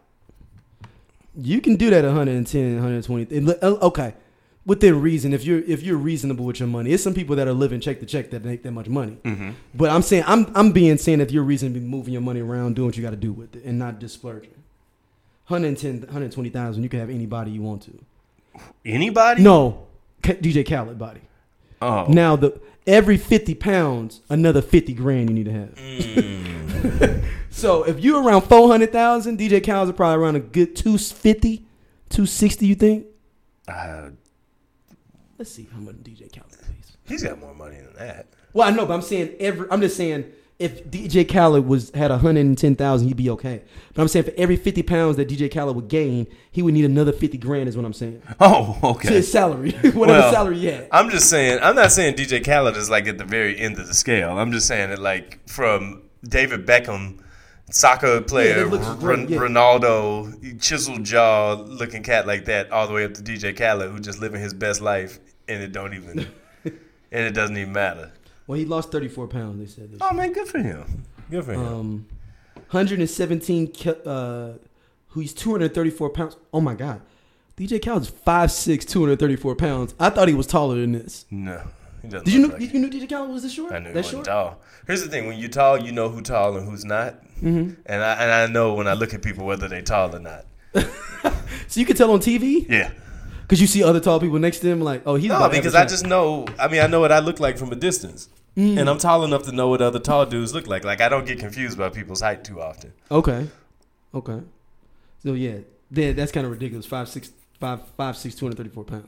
You can do that at one hundred ten, one hundred twenty. And look, uh, Okay, within reason. If you're if you're reasonable with your money, it's some people that are living check to check that make that much money. Mm-hmm. But I'm saying I'm I'm being saying that you're reasonably moving your money around, doing what you got to do with it, and not just splurging. one hundred ten, one hundred twenty thousand. You can have anybody you want to. Anybody? No, K- D J Khaled body. Oh. Now the every fifty pounds, another fifty grand you need to have. Mm. So if you're around four hundred thousand, D J Khaled's are probably around a good two fifty, two sixty. You think? Uh, Let's see how much D J Khaled pays. he's got more money than that. Well, I know, but I'm saying every. I'm just saying if D J Khaled was had one hundred ten thousand, he'd be okay. But I'm saying for every fifty pounds that D J Khaled would gain, he would need another fifty grand. Is what I'm saying. Oh, To okay. his salary, whatever Well, salary he had. I'm just saying. I'm not saying D J Khaled is like at the very end of the scale. I'm just saying that like from David Beckham, soccer player, that looks great, Ron- yeah. Ronaldo, chiseled jaw looking cat like that, all the way up to D J Khaled, who just living his best life, and it don't even, and it doesn't even matter. Well, he lost thirty-four pounds. They said this. Oh man, good for him. Good for him. Um, one hundred seventeen. ki- Uh, who's two hundred thirty-four pounds? Oh my God, D J Khaled's five six, two hundred thirty-four pounds. I thought he was taller than this. no, he doesn't. Did you know? look like You knew D J Khaled was this short? I knew he That wasn't short? tall. Here's the thing: when you tall, you know who tall and who's not. Mm-hmm. And I and I know when I look at people whether they tall or not. So you can tell on T V Yeah. because you see other tall people next to him. Like, oh, he's No, about to have because a I shot. just know. I mean, I know what I look like from a distance, Mm. and I'm tall enough to know what other tall dudes look like. Like I don't get confused by people's height too often. Okay, okay. So yeah, that, that's kind of ridiculous. Five six, five five six, two hundred thirty-four pounds.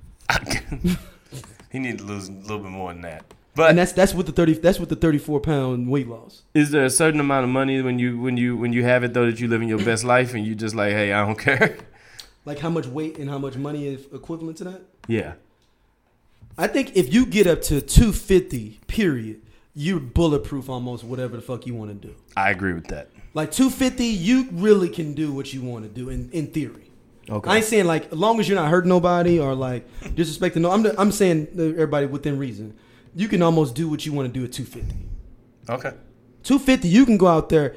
He need to lose a little bit more than that. But And that's that's with the thirty. That's with the thirty-four pound weight loss. is there a certain amount of money when you when you when you have it though that you live in your best life and you just like, hey, I don't care. Like how much weight and how much money is equivalent to that? Yeah. I think if you get up to two fifty, period, you're bulletproof almost whatever the fuck you want to do. I agree with that. Like two fifty, you really can do what you want to do in, in theory. Okay. I ain't saying like as long as you're not hurting nobody or like disrespecting no. I'm I'm saying everybody within reason. You can almost do what you want to do at two fifty. Okay. two fifty, you can go out there.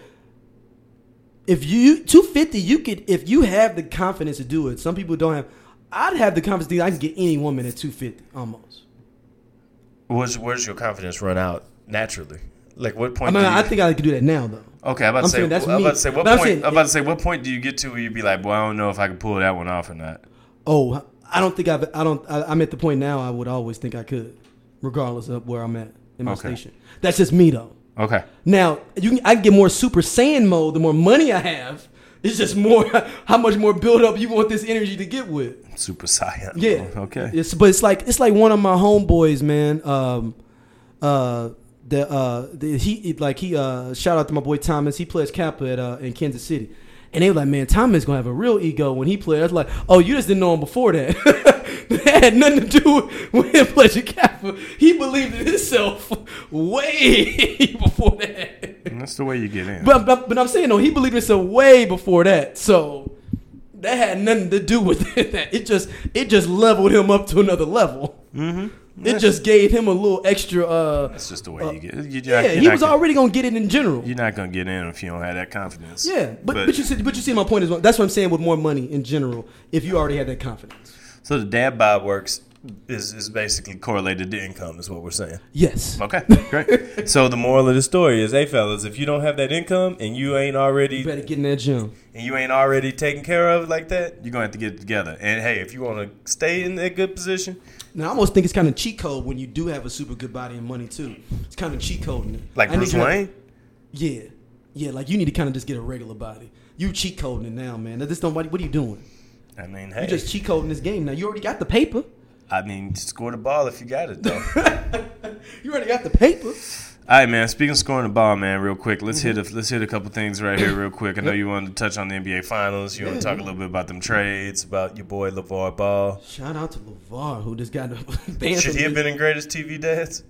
If you two fifty, you could if you have the confidence to do it. Some people don't have. I'd have the confidence that I can get any woman at two fifty almost. Where's where's your confidence run out naturally? Like what I point? mean, do you, I think I could do that now though. Okay, I'm about to I'm say. saying that's I'm me. about to say what But I'm point. saying- I'm about to say what point do you get to where you be like, well, I don't know if I can pull that one off or not. Oh, I don't think I've. I don't. I, I'm at the point now. I would always think I could, regardless of where I'm at in my Okay. station. That's just me though. Okay. Now you can. I can get more Super Saiyan mode the more money I have. It's just more how much more build up you want this energy to get with. Super Saiyan. Yeah. Okay. It's but it's like it's like one of my homeboys, man. Um, uh, the uh, the, he like he uh, shout out to my boy Thomas. He plays Kappa at uh, in Kansas City, and they were like, man, Thomas gonna have a real ego when he plays. I was like, oh, you just didn't know him before that. That had nothing to do with him playing Kappa. He believed in himself way before that. And that's the way you get in. But, but but I'm saying no, he believed in himself way before that. So that had nothing to do with it. It just it just leveled him up to another level. mm-hmm. It just gave him a little extra. Uh, That's just the way uh, you get. You're yeah, not, you're he not was gonna, already gonna get it in general. You're not gonna get in if you don't have that confidence. Yeah, but but, you see, but you see my point is that's what I'm saying with more money in general. If you already had that confidence. So the dad bod works is is basically correlated to income, is what we're saying. Yes. Okay, great. So the moral of the story is, hey fellas, if you don't have that income and you ain't already You better get in that gym. and you ain't already taken care of like that, you're gonna have to get it together. And hey, if you want to stay in that good position, Now I almost think it's kind of cheat code when you do have a super good body and money too. It's kind of cheat coding it. Like I Bruce need Wayne? kinda- yeah, yeah. Like you need to kind of just get a regular body. You cheat coding it now, man. This don't. What are you doing? I mean, hey. You just cheat coding this game now. You already got the paper. I mean, score the ball if you got it, though. You already got the paper. All right, man. Speaking of scoring the ball, man, real quick, let's mm-hmm. hit a, let's hit a couple things right here, real quick. I know you wanted to touch on the N B A Finals. You yeah. want to talk a little bit about them trades, about your boy LeVar Ball. Shout out to LeVar, who just got banned. Should he have been in Greatest T V Dads?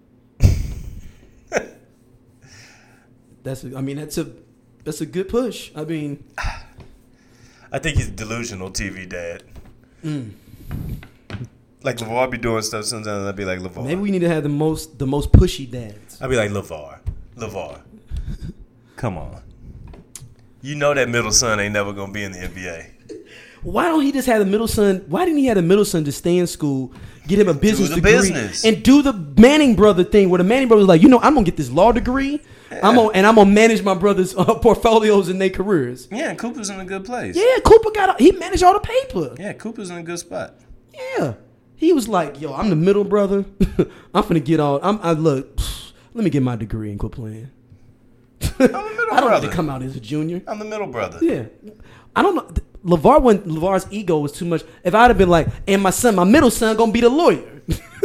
That's. A, I mean, that's a that's a good push. I mean, I think he's a delusional T V dad. Mm. Like LeVar be doing stuff sometimes. I'd be like LeVar. Maybe we need to have the most the most pushy dads. I'd be like LeVar, LeVar. Come on, you know that middle son ain't never gonna be in the N B A. Why don't he just have the middle son? Why didn't he have the middle son just stay in school, get him a business do the degree, business. and do the Manning brother thing? Where the Manning brother's like, you know, I'm gonna get this law degree. Yeah. I'm gonna, and I'm gonna manage my brother's uh, portfolios and their careers. Yeah, and Cooper's in a good place. Yeah, Cooper got a, he managed all the paper. Yeah, Cooper's in a good spot. Yeah, he was like, yo, I'm the middle brother. I'm finna get all. I'm. I look. Let me get my degree and quit playing. I'm the middle I don't brother. need to come out as a junior. I'm the middle brother. Yeah, I don't know. LeVar, when LeVar's ego was too much. If I'd have been like, and my son, my middle son, gonna be the lawyer.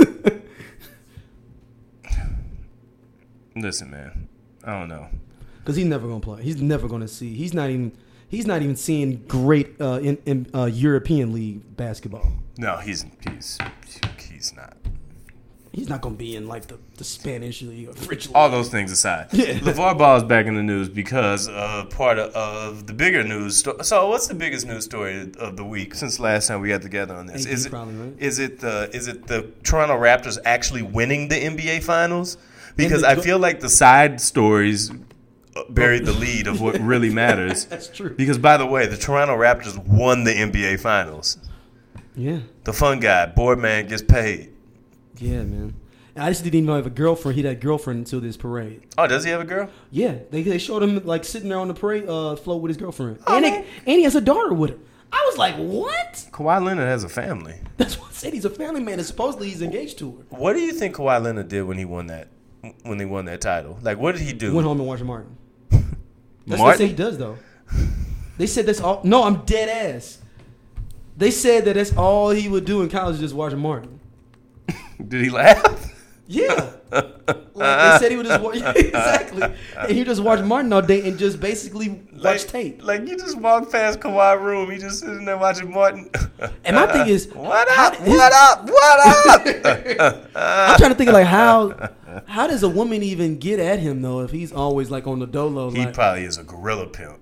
Listen, man. I don't know. Because he's never gonna play. He's never gonna see. He's not even. He's not even seeing great uh, in, in uh, European League basketball. No, he's he's he's not. He's not gonna be in like the, the Spanish league or French league. All those things aside, yeah. LeVar Ball is back in the news because uh, part of, of the bigger news. Sto- so, what's the biggest news story of the week since last time we got together on this? A D is it probably, right? is it the is it the Toronto Raptors actually winning the N B A Finals? Because I feel like the side stories buried the lead of what really matters. That's true. Because, by the way, the Toronto Raptors won the N B A Finals. Yeah. The fun guy, board man, gets paid. Yeah, man. And I just didn't even know he have a girlfriend. He had a girlfriend until this parade. Oh, does he have a girl? Yeah. They they showed him, like, sitting there on the parade uh, float with his girlfriend. Oh, and, man. they, and he has a daughter with her. I was like, what? Kawhi Leonard has a family. That's what I said. He's a family man, and supposedly he's engaged to her. What do you think Kawhi Leonard did when he won that? When they won that title, like what did he do? Went home and watched Martin. That's Martin? what they say he does, though. They said that's all. No, I'm dead ass. They said that that's all he would do in college, just watch Martin. Did he laugh? Yeah. Like they said he would just watch. Exactly. And he just watch Martin all day and just basically watch like, tape. Like you just walk past Kawhi's room, he just sitting there watching Martin. And my thing is, what up? His, what up? What up? I'm trying to think of like how how does a woman even get at him though if he's always like on the dolo? He like, probably is a gorilla pimp.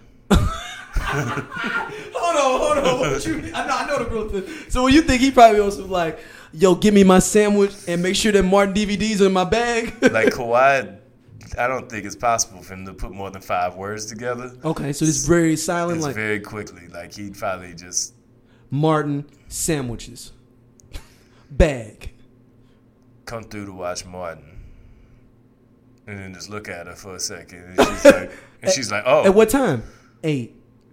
Hold on, hold on. What you, I know, I know the gorilla pimp. So when you think he probably also like, yo, give me my sandwich and make sure that Martin D V Ds are in my bag. Like Kawhi, I don't think it's possible for him to put more than five words together. Okay, so it's very silent, it's like very quickly. Like he'd probably just Martin sandwiches bag. Come through to watch Martin, and then just look at her for a second, and she's like, and she's like, oh, at what time? Eight.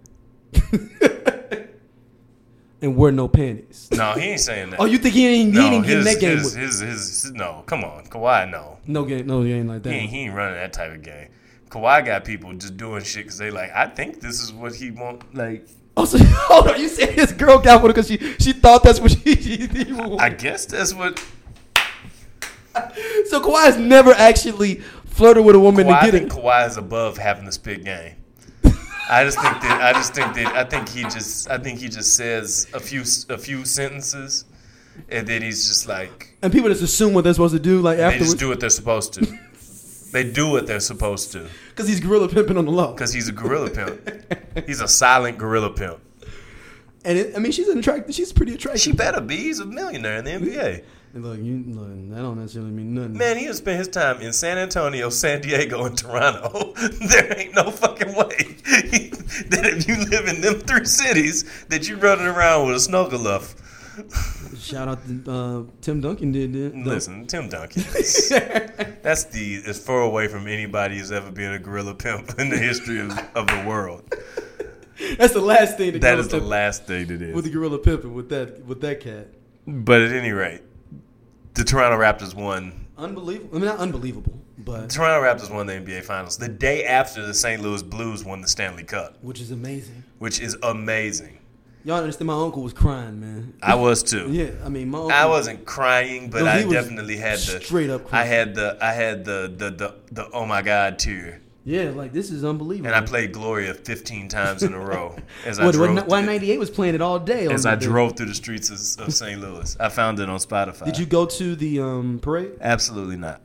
And wear no panties. No, he ain't saying that. Oh, you think he ain't, he no, ain't his, getting that game? His, with his, his, his, no, come on. Kawhi, no. No game, no game like that. He ain't, he ain't running that type of game. Kawhi got people just doing shit because they like, I think this is what he want. Like, oh, so hold on, you said his girl got with her because she, she thought that's what she, she, he wanted. I guess that's what. So Kawhi has never actually flirted with a woman Kawhi, to get I it. think Kawhi is above having the spit game. I just think that I just think that I think he just I think he just says a few a few sentences, and then he's just like. And people just assume what they're supposed to do, like They afterwards. just do what they're supposed to. They do what they're supposed to. Because he's gorilla pimping on the low. Because he's a gorilla pimp. He's a silent gorilla pimp. And it, I mean, she's an attractive. She's pretty attractive. She better be. He's a millionaire in the N B A. And look, you, look, that don't necessarily mean nothing. Man, he has spent his time in San Antonio, San Diego, and Toronto. There ain't no fucking way that if you live in them three cities that you running around with a snorkeluff. Shout out to uh, Tim Duncan did that. Listen, Tim Duncan. Is, that's the as far away from anybody who's ever been a gorilla pimp in the history of, of the world. That's the last thing. That is the last thing it is with the gorilla pimping with that with that cat. But at any rate, the Toronto Raptors won. Unbelievable. I mean, not unbelievable, but. The Toronto Raptors won the N B A Finals the day after the Saint Louis Blues won the Stanley Cup. Which is amazing. Which is amazing. Y'all understand? My uncle was crying, man. I was too. Yeah, I mean, my uncle. I wasn't crying, but No, I he was definitely had the straight up crying. I had the I had the the the, the oh my god tear. Yeah, like this is unbelievable. And I played Gloria fifteen times in a row as I what, drove. what, Y ninety-eight was playing it all day. As on I the drove day. through the streets of, of Saint Louis, I found it on Spotify. Did you go to the um, parade? Absolutely not.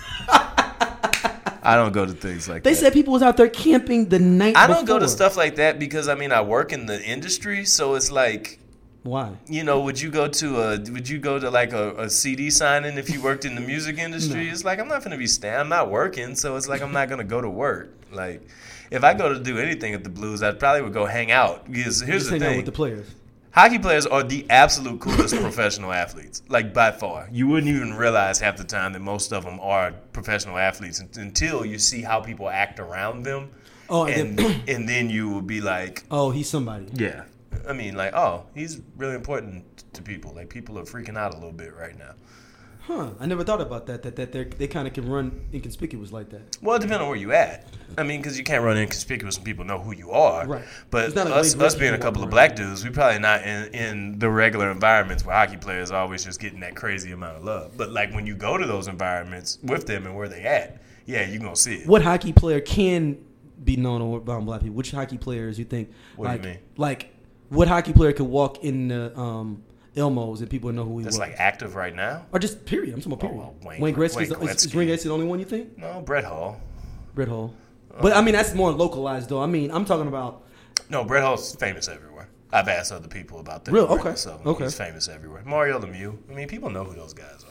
I don't go to things like They that. said people was out there camping the night I don't before. go to stuff like that because I mean I work in the industry, so it's like. Why? You know, would you go to a would you go to like a, a C D signing if you worked in the music industry? No. It's like I'm not gonna be stand. I'm not working, so it's like I'm not gonna go to work. Like, if I go to do anything at the Blues, I probably would go hang out. Because here's Just the hang out thing: with the players. hockey players are the absolute coolest professional athletes, like by far. You wouldn't even realize half the time that most of them are professional athletes until you see how people act around them, Oh, and then- and then you will be like, oh, he's somebody. yeah. I mean, like, oh, he's really important to people. Like, people are freaking out a little bit right now. Huh? I never thought about that. That that they they kind of can run inconspicuous like that. Well, it depends on where you at. I mean, because you can't run inconspicuous when people know who you are. Right. But It's not like us, Wayne us Gretzky being a can couple walk of around. black dudes, we probably not in, in the regular environments where hockey players are always just getting that crazy amount of love. But, like, when you go to those environments with them and where they at, yeah, you're going to see it. What hockey player can be known around black people? Which hockey players you think? What do you like, mean? Like, what hockey player could walk in the um, Elmos and people would know who he That's, was? like, active right now? Or just period. I'm talking about Oh, period. well, Wayne- Wayne Gretzky. Wayne Is, is, is Gretzky. Wayne Gretzky the only one you think? No, Brett Hall. Brett Hall. But I mean, that's more localized though. I mean, I'm talking about. No, Brett Hall's famous everywhere. I've asked other people about that. Real? already, Okay. So Okay. he's famous everywhere. Mario Lemieux. I mean, people know who those guys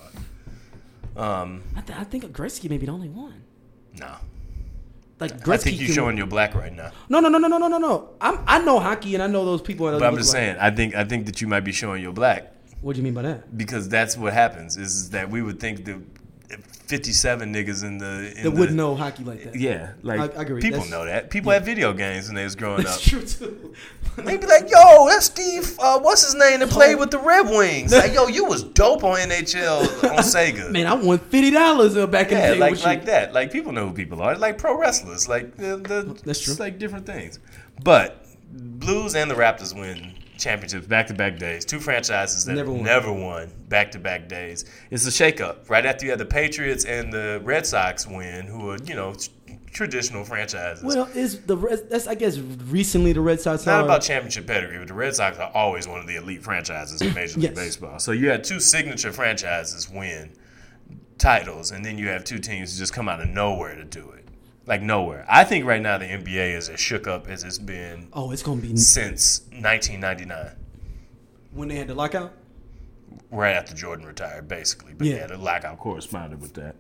are. Um, I, th- I think Gretzky may be the only one. no. Like Gretzky. I think you're can- showing your black right now. No, no, no, no, no, no, no, no. I'm, I know hockey and I know those people. But I'm just saying, I think I think that you might be showing your black What do you mean by that? because that's what happens. Is that we would think that fifty-seven niggas in the in That the, wouldn't know hockey like that. Yeah, like I- I agree. people That's- know that. People had video games when they was growing That's up. true too. They'd be like, "Yo, that's Steve. Uh, what's his name that played with the Red Wings? Like, yo, you was dope on N H L on Sega." Man, I won fifty dollars back in the Yeah, day. like with like you. that. Like people know who people are. Like pro wrestlers. Like the, the That's true. It's like different things. But Blues and the Raptors win championships back to back days. Two franchises that Never won. never won back to back days. It's a shakeup. Right after you had the Patriots and the Red Sox win, who are you know tr- traditional franchises. Well, is the Red- that's I guess recently the Red Sox It's not are about championship pedigree, but the Red Sox are always one of the elite franchises in Major League Yes. Baseball. So you had two signature franchises win titles, and then you have two teams who just come out of nowhere to do it. Like nowhere. I think right now the N B A is as shook up as it's been oh, it's gonna be since nineteen ninety-nine, when they had the lockout. right after Jordan retired, basically. But Yeah. yeah, the lockout corresponded with that.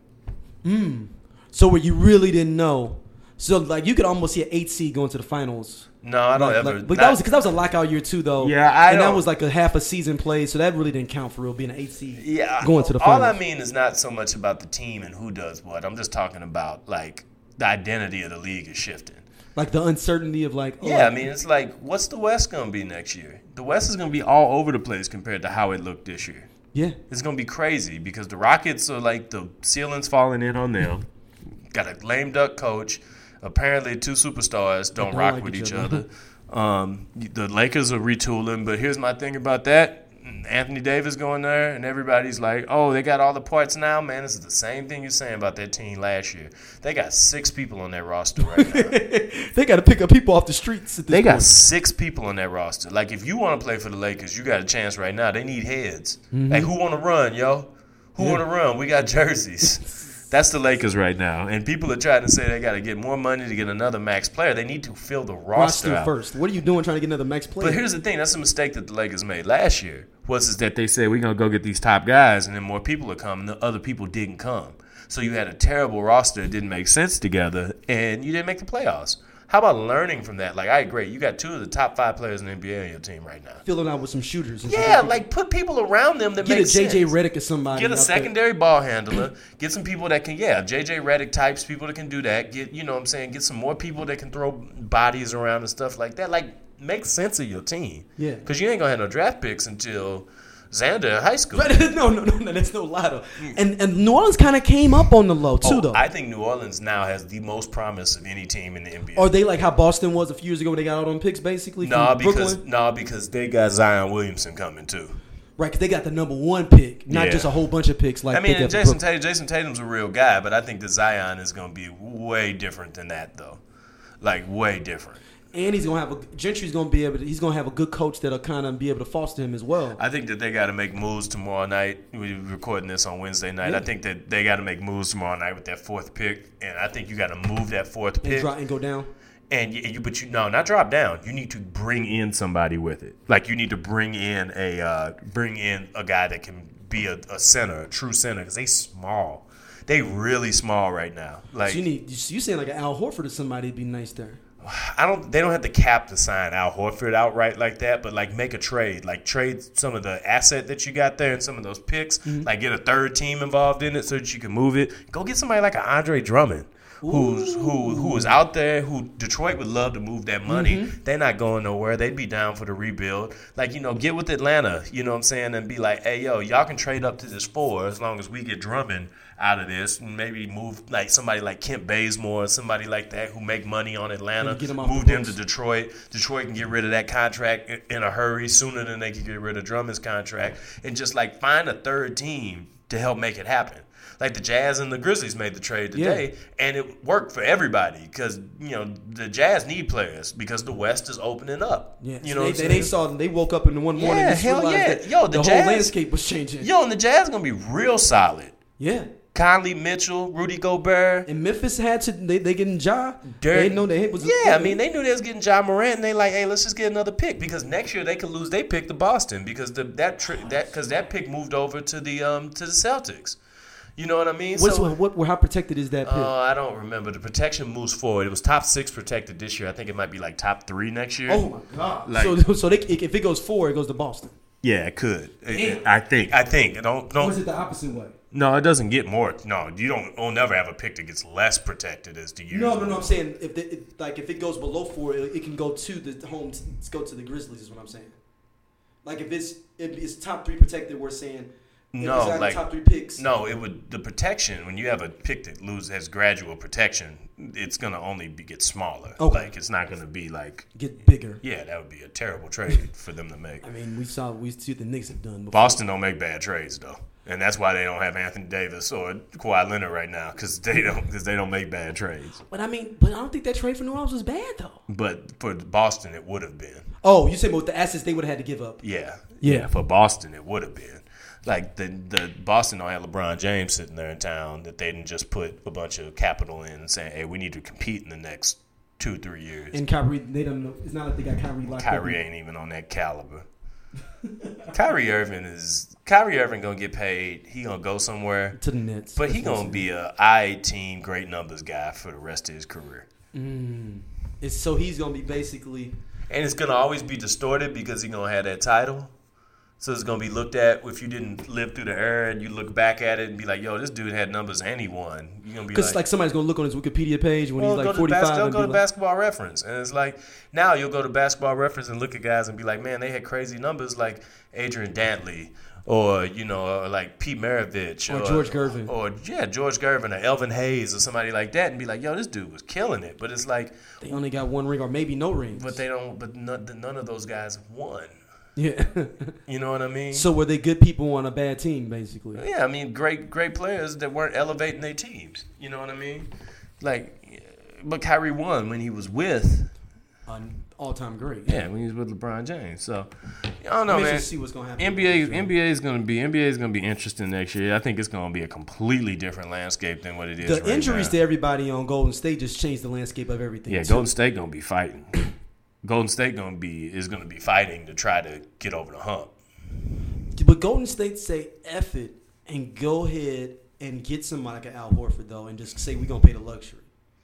So where you really didn't know. So like you could almost see an eight seed going to the finals. No, I don't Like- ever. like- but not- that was because that was a lockout year too, though. Yeah, I and that don't- was like a half a season played, so that really didn't count for real being an eight seed. Yeah, going to the all finals. I mean is not so much about the team and who does what. I'm just talking about like the identity of the league is shifting. Like the uncertainty of like, oh, Yeah, I like, mean it's like what's the West gonna be next year? The West is gonna be all over the place compared to how it looked this year. yeah, It's gonna be crazy because the Rockets are like the ceiling's falling in on them. Got a lame duck coach. Apparently, two superstars don't, don't rock like with each each other. other. Um, the Lakers are retooling, but here's my thing about that: Anthony Davis going there, and everybody's like, "Oh, they got all the parts now." Man, this is the same thing you're saying about that team last year. They got six people on their roster right now. they got to pick up people off the streets. At this They got point. six people on that roster. Like, if you want to play for the Lakers, you got a chance right now. They need heads. Hey, who want to run, yo? Who Yeah. want to run? We got jerseys. That's the Lakers right now. And people are trying to say they got to get more money to get another max player. They need to fill the roster, roster out. first. What are you doing trying to get another max player? But here's the thing. That's a mistake that the Lakers made last year. Was is that they said, we're going to go get these top guys, and then more people are coming. The other people didn't come. So you had a terrible roster that didn't make sense together, and you didn't make the playoffs. How about learning from that? Like, I agree. You got two of the top five players in the N B A on your team right now. filling out with some shooters. And some Yeah, people. like put people around them that get a make J J sense. Redick or somebody. Get a out there. secondary ball handler. Get some people that can, yeah, J J Redick types, people that can do that. Get, you know what I'm saying, get some more people that can throw bodies around and stuff like that. Like, make sense of your team. Yeah. Because you ain't going to have no draft picks until Xander in high school. Right, no, no, no, no, that's no lie though. And and New Orleans kind of came up on the low too, Oh, though. I think New Orleans now has the most promise of any team in the N B A. Are they like how Boston was a few years ago when they got all them picks, basically? No, from because Brooklyn? no, because they got Zion Williamson coming too. Right, because they got the number one pick, not Yeah. just a whole bunch of picks. Like I mean, they got for Jason Brooklyn. Tatum, Jason Tatum's a real guy, but I think that Zion is going to be way different than that, though. Like way different. And he's gonna have a Gentry's gonna be able to. He's gonna have a good coach that'll kind of be able to foster him as well. I think that they got to make moves tomorrow night. We're recording this on Wednesday night. Yeah. I think that they got to make moves tomorrow night with that fourth pick, and I think you got to move that fourth And, pick. dry, and go down. And you, you, but you no, not drop down. You need to bring in somebody with it. Like you need to bring in a uh, bring in a guy that can be a, a center, a true center, because they small. They really small right now. Like So you need you saying like an Al Horford or somebody would be nice there. I don't. They don't have the cap to sign Al Horford outright like that, but like make a trade, like trade some of the asset that you got there and some of those picks, Mm-hmm. like get a third team involved in it so that you can move it. Go get somebody like an Andre Drummond. Who's who who is out there? Who Detroit would love to move that money. Mm-hmm. They're not going nowhere. They'd be down for the rebuild. Like you know, get with Atlanta. You know what I'm saying, and be like, hey yo, y'all can trade up to this four as long as we get Drummond out of this, and maybe move like somebody like Kent Bazemore, somebody like that who make money on Atlanta. Maybe get 'em off Move the them to books. Detroit. Detroit can get rid of that contract in- in a hurry sooner than they can get rid of Drummond's contract, and just like find a third team to help make it happen. Like the Jazz and the Grizzlies made the trade today, and it worked for everybody because you know the Jazz need players because the West is opening up. Yeah, you so know, they, what I'm they, saying? they saw they woke up in the one morning Yeah, and just hell realized yeah. that Yo, the the, whole Jazz- landscape was changing. Yo, and the Jazz gonna be real solid. Yeah, Conley Mitchell, Rudy Gobert. and Memphis had to they they getting Ja. Derek- They know they was Yeah, I mean they knew they was getting Ja Morant, and they like, hey, let's just get another pick because next year they could lose their pick to Boston because the that tri- that because that pick moved over to the um to the Celtics. You know what I mean? What's, So, what, what how protected is that pick? uh, I don't remember. The protection moves forward. It was top six protected this year. I think it might be like top three next year. oh my god! like- so so they, if it goes four, it goes to Boston. Yeah, it could. Damn. I think. I think. Don't Or is don't. it the opposite way? No, it doesn't get more. No, you don't. You'll never have a pick that gets less protected as the years. No, no, go. no. I'm saying if the, it, like if it goes below four, it, it can go to the home. Go to the Grizzlies is what I'm saying. Like if it's if it's top three protected, we're saying if No, it's like like- top three picks. No, it would the protection when you have a pick that loses has gradual protection. It's gonna only be, get smaller. Okay. Like it's not gonna be like Get bigger. yeah, that would be a terrible trade for them to make. I mean, we saw we see what the Knicks have done. Before. Boston don't make bad trades though, and that's why they don't have Anthony Davis or Kawhi Leonard right now because they don't because they don't make bad trades. But I mean, but I don't think that trade for New Orleans was bad though. But for Boston, it would have been. Oh, you said with the assets they would have had to give up. Yeah, Yeah. For Boston, it would have been. Like the the Boston don't have LeBron James sitting there in town that they didn't just put a bunch of capital in and saying, hey, we need to compete in the next two three years. And Kyrie, they don't know. It's not like they got Kyrie locked Kyrie up. ain't even on that caliber. Kyrie Irving is Kyrie Irving gonna get paid. He gonna go somewhere, to the Nets. but he gonna be a I team great numbers guy for the rest of his career. Mm. It's so he's gonna be basically. And it's gonna always be distorted because he's gonna have that title. So it's gonna be looked at if you didn't live through the era and you look back at it and be like, "Yo, this dude had numbers and he won." You're gonna be Because like, like somebody's gonna look on his Wikipedia page when well, he's go like to bas- forty-five. they'll and go be to like, Basketball Reference, and it's like now you'll go to Basketball Reference and look at guys and be like, "Man, they had crazy numbers like Adrian Dantley." Or, you know, or like Pete Maravich. Or George Gervin. Or, yeah, George Gervin or Elvin Hayes or somebody like that and be like, yo, this dude was killing it. But it's like, They only got one ring or maybe no rings. but they don't, but none, none of those guys won. yeah. You know what I mean? So were they good people on a bad team, basically? Yeah, I mean, great, great players that weren't elevating their teams. You know what I mean? Like, but Kyrie won when he was with, An all-time great. yeah, when he was with LeBron James. So, I don't know, I'm man. interested to see what's gonna happen. N B A, N B A is going to be N B A is going to be interesting next year. I think it's going to be a completely different landscape than what it is. The right injuries now. to everybody on Golden State just changed the landscape of everything. Yeah, too. Golden State going to be fighting. Golden State going to be is going to be fighting to try to get over the hump. But Golden State say F it and go ahead and get somebody like an Al Horford though, and just say we're gonna pay the luxury.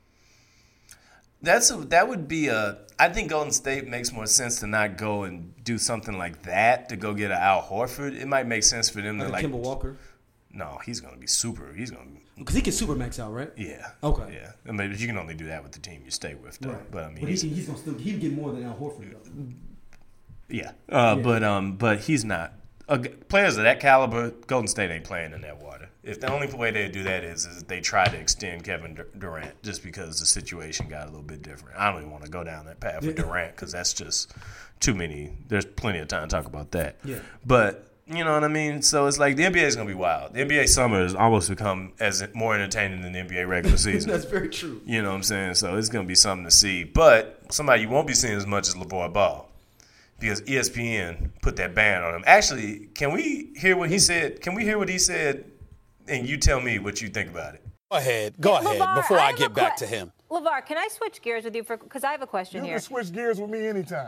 That's a, that would be a. I think Golden State makes more sense to not go and do something like that to go get an Al Horford. It might make sense for them Like to a like. Kemba Walker, No, he's going to be super. He's going to. because he can super max out, right? Yeah. Okay. Yeah. I mean, you can only do that with the team you stay with, though. Right. But I mean, But he he's, can, he's gonna still he can get more than Al Horford though. yeah. Uh, Yeah. But um, but he's not uh, players of that caliber, Golden State ain't playing in that water. If the only way they do that is, is they try to extend Kevin Durant just because the situation got a little bit different. I don't even want to go down that path with Durant because that's just too many. There's plenty of time to talk about that. Yeah. But you know what I mean? So it's like the N B A is going to be wild. The N B A summer has almost become as more entertaining than the N B A regular season. That's very true. You know what I'm saying? So it's going to be something to see. But somebody you won't be seeing as much as LeVar Ball because E S P N put that ban on him. Actually, can we hear what he said? Can we hear what he said? And you tell me what you think about it. Go ahead. Go yeah, ahead LeVar, before I, I get back to him. LeVar, can I switch gears with you for because I have a question you here. You can switch gears with me anytime.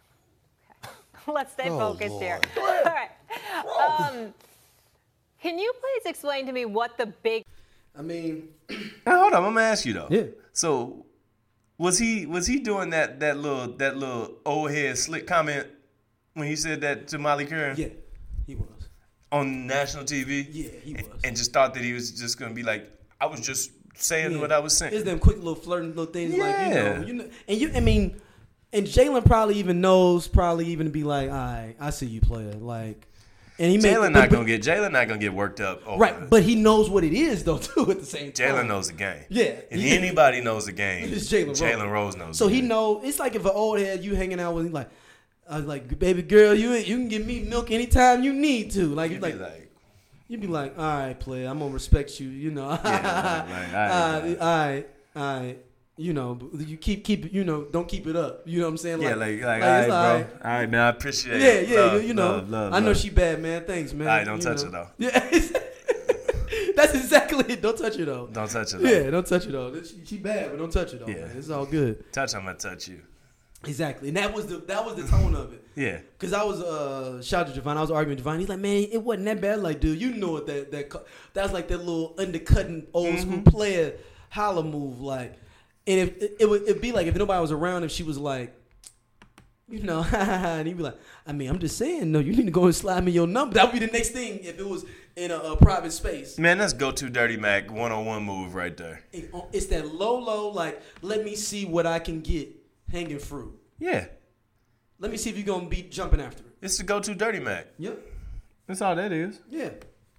Let's stay oh, focused Lord. here. All right. Um, can you please explain to me what the big? I mean, now, hold on. I'm gonna ask you though. Yeah. So, was he was he doing that that little that little old head slick comment when he said that to Molly Curran? Yeah, he was on national T V. Yeah, he was, and just thought that he was just gonna be like, I was just saying yeah. what I was saying. It's them quick little flirting little things, yeah. like you know, you know, and you. I mean. And Jalen probably even knows, probably even be like, all right, I see you, player. Like, and he Jalen not gonna get Jalen not gonna get worked up over right, it. But he knows what it is though too. At the same time, Jalen knows the game. Yeah, if yeah. anybody knows the game, it's Jalen Rose. Jalen Rose knows. So the he game. know it's like if an old head you hanging out with, him, like, I was like, baby girl, you you can give me milk anytime you need to. Like, You'd like, be like, you'd be like, all right, player, I'm gonna respect you. You know, yeah, like, all right, all right, all right. You know, you keep keep you know, don't keep it up. You know what I'm saying? Yeah, like, like, like, like all right, it's bro. all right. All right, man, I appreciate yeah, it. Yeah, love, you know, love, love, I know love. she bad, man. Thanks, man. All right, don't you touch know. her though. Yeah, that's exactly it. Don't touch her though. Don't touch her though. Yeah, don't touch her though. She, she bad, but don't touch her though. Yeah, man. It's all good. Touch, I'm gonna touch you. Exactly, and that was the that was the tone of it. Yeah, because I was uh shout out to Javon. I was arguing with Javon. He's like, man, it wasn't that bad. Like, dude, you know what that that that's like that little undercutting old mm-hmm. school player holler move, like. And if it, it would it'd be like if nobody was around, if she was like, you know, and he'd be like, I mean, I'm just saying, no, you need to go and slide me your number. That would be the next thing if it was in a, a private space. Man, that's go to Dirty Mac one oh one move right there. It, it's that low, low, like, let me see what I can get hanging fruit. Yeah. Let me see if you're gonna be jumping after it. It's the go to Dirty Mac. Yep. That's all that is. Yeah.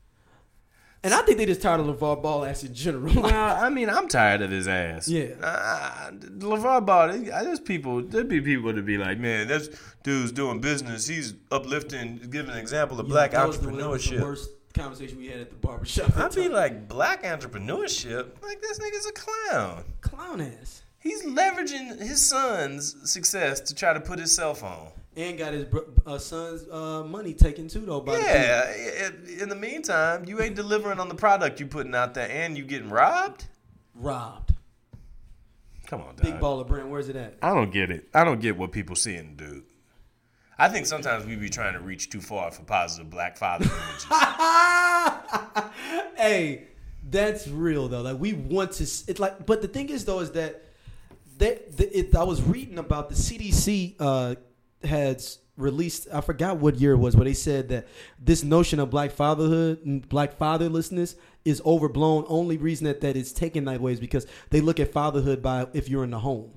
And I think they just tired of LeVar Ball ass in general. Well, I mean, I'm tired of his ass. Yeah. Uh, LeVar Ball, there's people, there'd be people to be like, man, this dude's doing business. He's uplifting, giving an example of Yeah, black that was the- that was entrepreneurship. the worst conversation we had at the barbershop. I'd be like, black entrepreneurship? Like, this nigga's a clown. Clown ass. He's leveraging his son's success to try to put himself on. And got his br- uh, son's uh, money taken too, though. By Yeah. The in the meantime, you ain't delivering on the product you putting out there, and you getting robbed. Robbed. Come on, dog. Big baller brand. Where's it at? I don't get it. I don't get what people see in the dude. I think sometimes we be trying to reach too far for positive black father images. Hey, that's real though. Like we want to. It's like, but the thing is though is that that the, it, I was reading about the C D C uh, has released. I forgot what year it was, but they said that this notion of black fatherhood and black fatherlessness is overblown. Only reason that that it's taken that way is because they look at fatherhood by if you're in the home.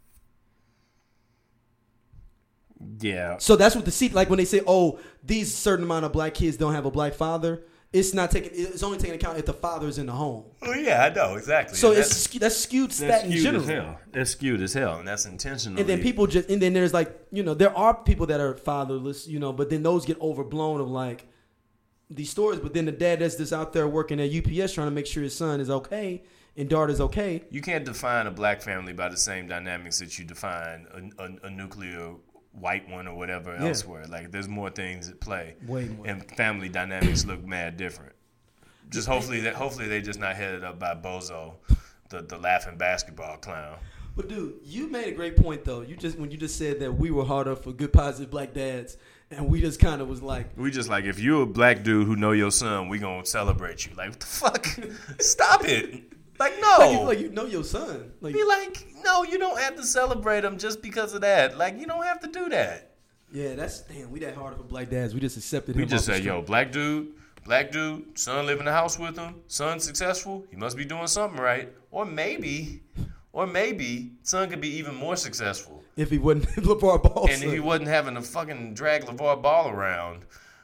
Yeah. So that's what the seat like when they say, "Oh, these certain amount of black kids don't have a black father." It's not taking. It's only taking account if the father's in the home. Oh yeah, I know exactly. So And it's that's skewed stat that's in skewed general. as hell. That's skewed as hell, and that's intentional. And then people just and then there's like you know there are people that are fatherless, you know, but then those get overblown of like these stories. But then the dad that's just out there working at U P S trying to make sure his son is okay and daughter's okay. You can't define a black family by the same dynamics that you define a, a, a nuclear white one or whatever Yeah. elsewhere. Like there's more things at play. Way more. And family dynamics look mad different. Just hopefully that hopefully they just not headed up by Bozo, the the laughing basketball clown. But dude, you made a great point though. You just when you just said that we were harder for good positive black dads, and we just kind of was like, We just like if you're a black dude who know your son, we gonna celebrate you. Like what the fuck? Stop it. Like no. like, you, like you know your son. Like Be like, no, you don't have to celebrate him just because of that. Like you don't have to do that. yeah, that's damn. We that harder for black dads. We just accepted him. We just off the say, yo, street. black dude, black dude, son live in the house with him, son successful, he must be doing something right. Or maybe, or maybe son could be even more successful. If he wasn't LeVar Ball, And if he wasn't having to fucking drag LeVar Ball around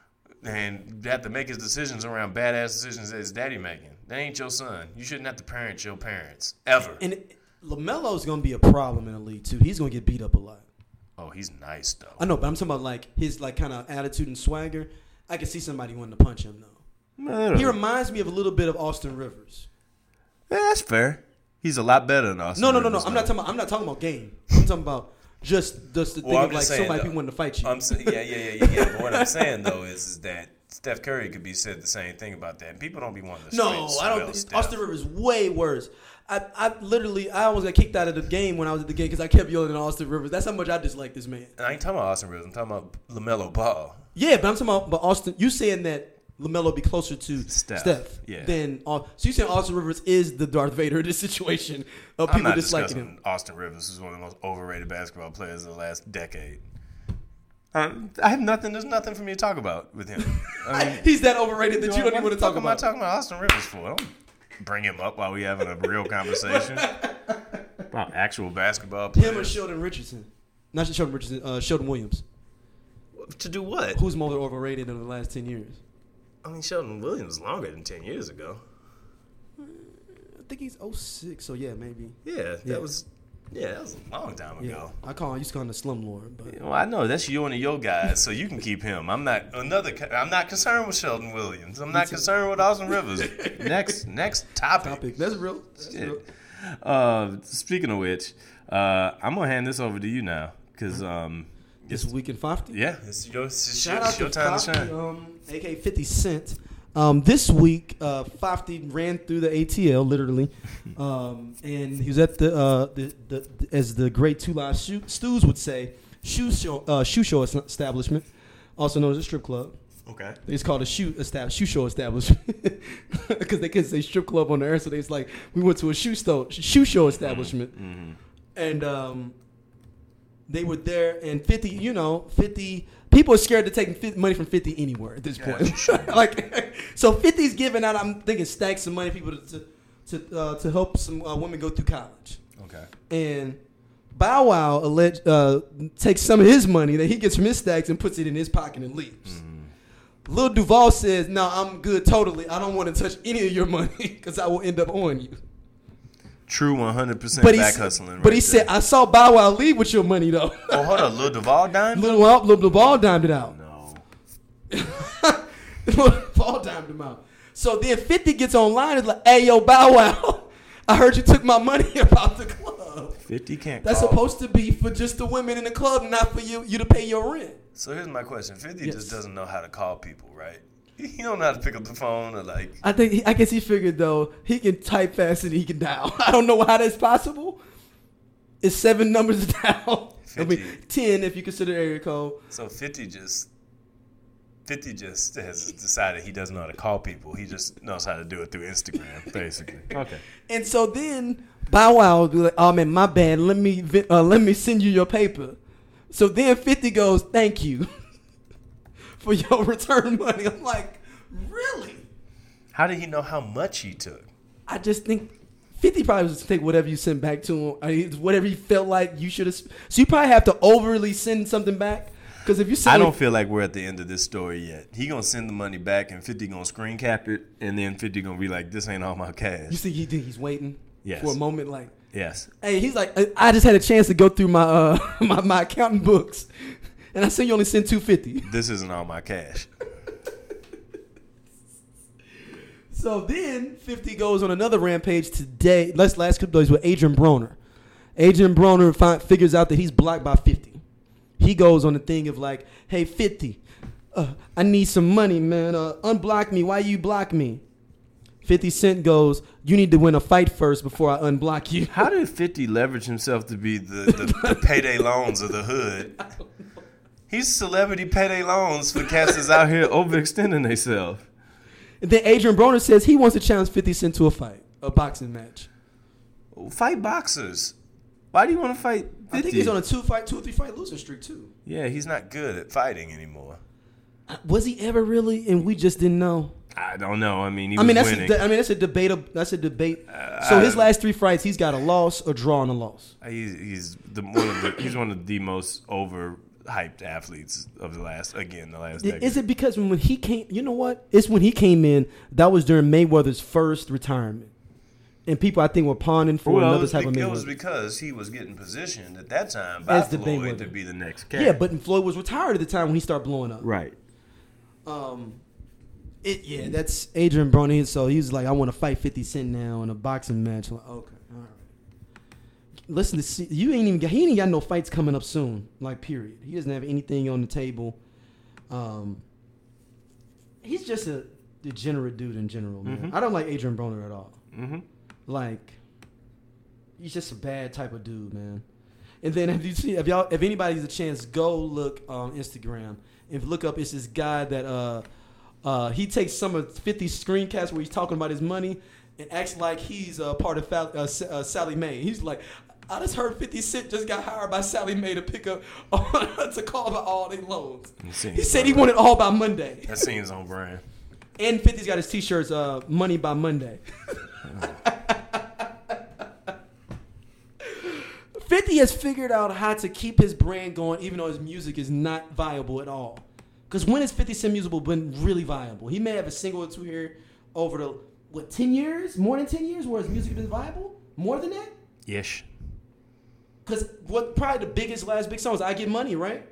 and have to make his decisions around badass decisions that his daddy making. That ain't your son. You shouldn't have to parent your parents ever. And LaMelo's gonna be a problem in the league too. He's gonna get beat up a lot. Oh, he's nice though. I know, but I'm talking about like his like kind of attitude and swagger. I can see somebody wanting to punch him though. Man, he reminds me of a little bit of Austin Rivers. Yeah, that's fair. He's a lot better than Austin No, no, no, Rivers, no. I'm though. not talking about. I'm not talking about game. I'm talking about just just the Well, thing I'm of like just saying, somebody though, people wanting to fight you. I'm saying, yeah, yeah, yeah, yeah, yeah. But what I'm saying though is, is that Steph Curry could be said the same thing about that. And people don't be wanting to. No, straight I don't. swell Think, Steph. Austin Rivers way worse. I, I literally, I almost got kicked out of the game when I was at the game because I kept yelling at Austin Rivers. That's how much I dislike this man. I ain't talking about Austin Rivers. I'm talking about LaMelo Ball. Yeah, but I'm talking about, but Austin, you saying that LaMelo be closer to Steph, Steph, yeah. than uh, so you saying Austin Rivers is the Darth Vader of this situation of I'm people not disliking discussing him. Austin Rivers is one of the most overrated basketball players of the last decade. Um, I have nothing. There's nothing for me to talk about with him. I mean, He's that overrated that you don't what even want to the talk fuck about. Am I talking about Austin Rivers for? Don't bring him up while we having a real conversation about actual basketball players. Him or Sheldon Richardson? Not Sheldon Richardson. Uh, Sheldon Williams. To do what? Who's more overrated in the last ten years? I mean, Sheldon Williams longer than ten years ago. I think he's oh six. So yeah, maybe. Yeah, that Yeah. was. Yeah, that was a long time Yeah, ago. I call. I used to call him the slumlord, but Well, I know that's you one of your guys, so you can keep him. I'm not another. I'm not concerned with Sheldon Williams. I'm not concerned with Austin Rivers. next, next topic. topic. That's real. That's Shit. real. Uh, speaking of which, uh, I'm gonna hand this over to you now, cause um, This week in Fafty. yeah, it's your, it's Shout your, out it's your to time Fafty, to shine. um, aka fifty Cent. Um, this week, uh, Fafty ran through the A T L literally, um, and he was at the, uh, the, the, the as the great Two Live Shoe, Stews would say, shoe show, uh, shoe show establishment, also known as a strip club. Okay. It's called a shoe estab- shoe show establishment because they couldn't say strip club on the air, so they was like, we went to a shoe store, shoe show establishment, Mm-hmm. and um, they were there. And fifty, you know, fifty people are scared to take money from fifty anywhere at this Yeah, point. sure. Like, so fifty's giving out. I'm thinking stacks of money people to to to, uh, to help some uh, women go through college. Okay. And Bow Wow alleged, uh, takes some of his money that he gets from his stacks and puts it in his pocket and leaves. Mm-hmm. Lil Duval says, no, I'm good totally. I don't want to touch any of your money because I will end up owing you. True, one hundred percent But he, back s- hustling. but right he there. said, I saw Bow Wow leave with your money, though. "Oh, hold on, Lil Duval dime." Lil, Duval- Lil Duval dimed it out. No. Lil Duval dimed him out. So then fifty gets online and is like, hey, yo, Bow Wow, I heard you took my money about the club. Fifty can't. That's call. supposed to be for just the women in the club, not for you, you to pay your rent. So here's my question: Fifty Yes. just doesn't know how to call people, right? He don't know how to pick up the phone or like. I think he, I guess he figured though he can type faster than he can dial. I don't know how that's possible. It's seven numbers down. I mean fifty. ten if you consider area code. So Fifty just. Fifty just has decided he doesn't know how to call people. He just knows how to do it through Instagram, basically. Okay. And so then Bow Wow will be like, "Oh man, my bad. Let me vi- uh, let me send you your paper." So then fifty goes, "Thank you for your return money." I'm like, really? How did he know how much he took? I just think fifty probably was to take whatever you sent back to him. I mean, whatever he felt like you should have. So you probably have to overly send something back. Because if you send I don't feel like we're at the end of this story yet. He gonna send the money back, and Fifty gonna screen cap it, and then Fifty gonna be like, "This ain't all my you cash." think he think he's waiting Yes. for a moment, like, Yes. hey, he's like, I- I just had a chance to go through my uh my, my accounting books, and I see you only sent two fifty. This isn't all my cash. So then fifty goes on another rampage today. Let's last couple days with Adrian Broner. Adrian Broner find, figures out that he's blocked by fifty. He goes on the thing of like, hey, fifty, uh, I need some money, man. Uh, unblock me. Why you block me? fifty Cent goes, you need to win a fight first before I unblock you. How did Fifty leverage himself to be the, the, the payday loans of the hood? He's celebrity payday loans for cats that's out here overextending themselves. And then Adrian Broner says he wants to challenge fifty Cent to a fight, a boxing match. Fight boxers. Why do you want to fight fifty? I think he's on a two fight, two or three fight losing streak too. Yeah, he's not good at fighting anymore. Was he ever really? And we just didn't know. I don't know. I mean, he I was mean, that's winning. a, I mean that's a debate. That's a debate. So his last three fights, he's got a loss, a draw, and a loss. He's, he's the one of the he's one of the most over hyped athletes of the last again the last. I- decade. Is it because when he came? You know what? It's when he came in. That was during Mayweather's first retirement, and people I think were pawning for Well, it another was, type of be- it Mayweather. was because he was getting positioned at that time by As the Floyd Mayweather. to be the next cat. Yeah, but Floyd was retired at the time when he started blowing up. right. Um, it yeah, that's Adrian Broner. So he was like, I want to fight fifty Cent now in a boxing match. I'm like, okay, all right. Listen to see, you ain't even got, he ain't got no fights coming up soon. Like period. He doesn't have anything on the table. Um, he's just a degenerate dude in general, man. Mhm. I don't like Adrian Broner at all. Mm-hmm. Like, he's just a bad type of dude, man. And then if you see, if y'all, if anybody has a chance, go look on Instagram. If you look up, it's this guy that uh, uh, he takes some of fifty screencasts where he's talking about his money and acts like he's a part of Fal- uh, S- uh, Sally Mae. He's like, I just heard fifty Cent just got hired by Sally Mae to pick up to call about all their loans. He said he wanted all by Monday. That seems on brand. And fifty's got his T-shirts, uh, Money by Monday. fifty has figured out how to keep his brand going, even though his music is not viable at all. Because when has fifty Cent music been really viable? He may have a single or two here over the, what, ten years? More than ten years where his music has been viable? More than that? Yes. Because what probably the biggest, last big song is I Get Money, right?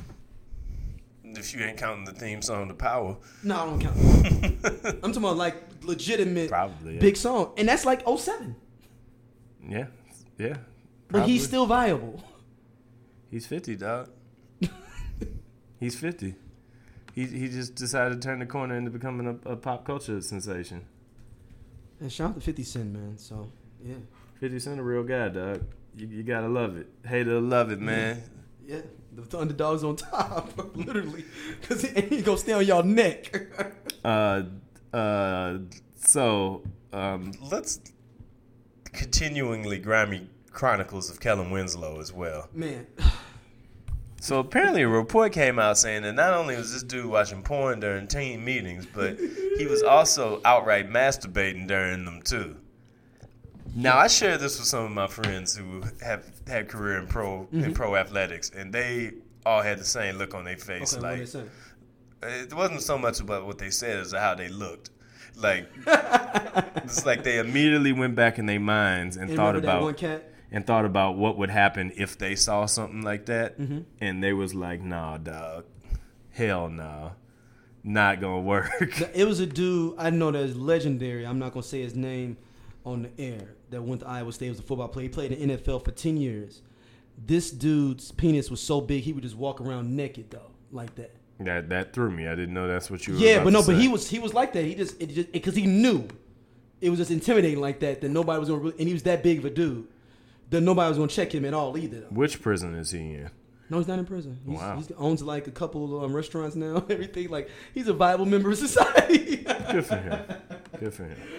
If you ain't counting the theme song, The Power. No, I don't count. I'm talking about like legitimate Probably, yeah. big song. And that's like oh seven. Yeah. Yeah. But Probably. he's still viable. He's fifty, dog. He's fifty. He he just decided to turn the corner into becoming a, a pop culture sensation. And shout out to fifty Cent, man. So, yeah. fifty Cent a real guy, dog. You, you gotta love it. Hater love it, man. Yeah. The, the underdog's on top, literally. Because he, he going to stay on y'all neck. Uh, uh. So, um, let's continuingly grimy chronicles of Kellen Winslow as well. Man. So apparently a report came out saying that not only was this dude watching porn during team meetings, but he was also outright masturbating during them too. Now I shared this with some of my friends who have had career in pro Mm-hmm. in pro athletics, and they all had the same look on their face. Okay, what like they say? it wasn't so much about what they said as how they looked. Like it's like they immediately went back in their minds and, And thought remember that about one cat? and thought about what would happen if they saw something like that. Mm-hmm. And they was like, nah, dog. Hell nah. Not gonna work. It was a dude I know that's legendary. I'm not going to say his name on the air. That went to Iowa State. He was a football player. He played in the N F L for ten years. This dude's penis was so big he would just walk around naked though, like that. That that threw me. I didn't know that's what you were Yeah, about but no, to but say. he was he was like that. He just it just because he knew it was just intimidating like that that nobody was gonna really, and he was that big of a dude that nobody was gonna check him at all either. Though. Which prison is he in? No, he's not in prison. He's, Wow. He owns like a couple um, restaurants now. Everything like he's a viable member of society. Good for him. Good for him.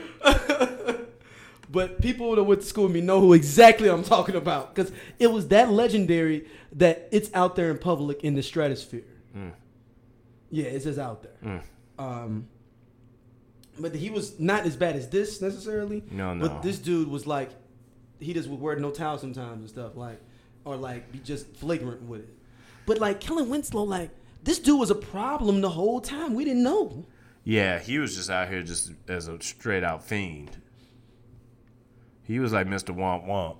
But people that went to school with me know who exactly I'm talking about because it was that legendary that it's out there in public in the stratosphere. Mm. Yeah, it's just out there. Mm. Um, but he was not as bad as this necessarily. No, no. But this dude was like, he just would wear no towel sometimes and stuff like, or like be just flagrant with it. But like Kellen Winslow, like this dude was a problem the whole time. We didn't know. Yeah, he was just out here just as a straight out fiend. He was like Mister Womp Womp.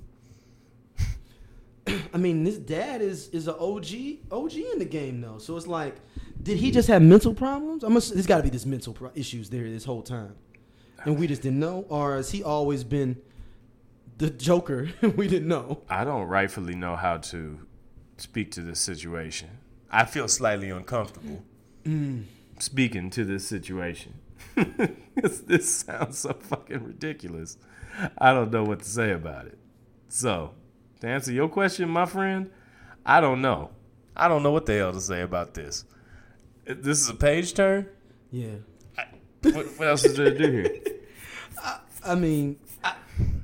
I mean, this dad is is an O G O G in the game though. So it's like, did he just have mental problems? I must. There's got to be this mental pro- issues there this whole time, and we just didn't know, or has he always been the Joker? We didn't know. I don't rightfully know how to speak to this situation. I feel slightly uncomfortable Mm. speaking to this situation. this, this sounds so fucking ridiculous. I don't know what to say about it. So, to answer your question, my friend, I don't know. I don't know what the hell to say about this. This is a page turn? Yeah. I, what, what else is there to do here? I mean, I,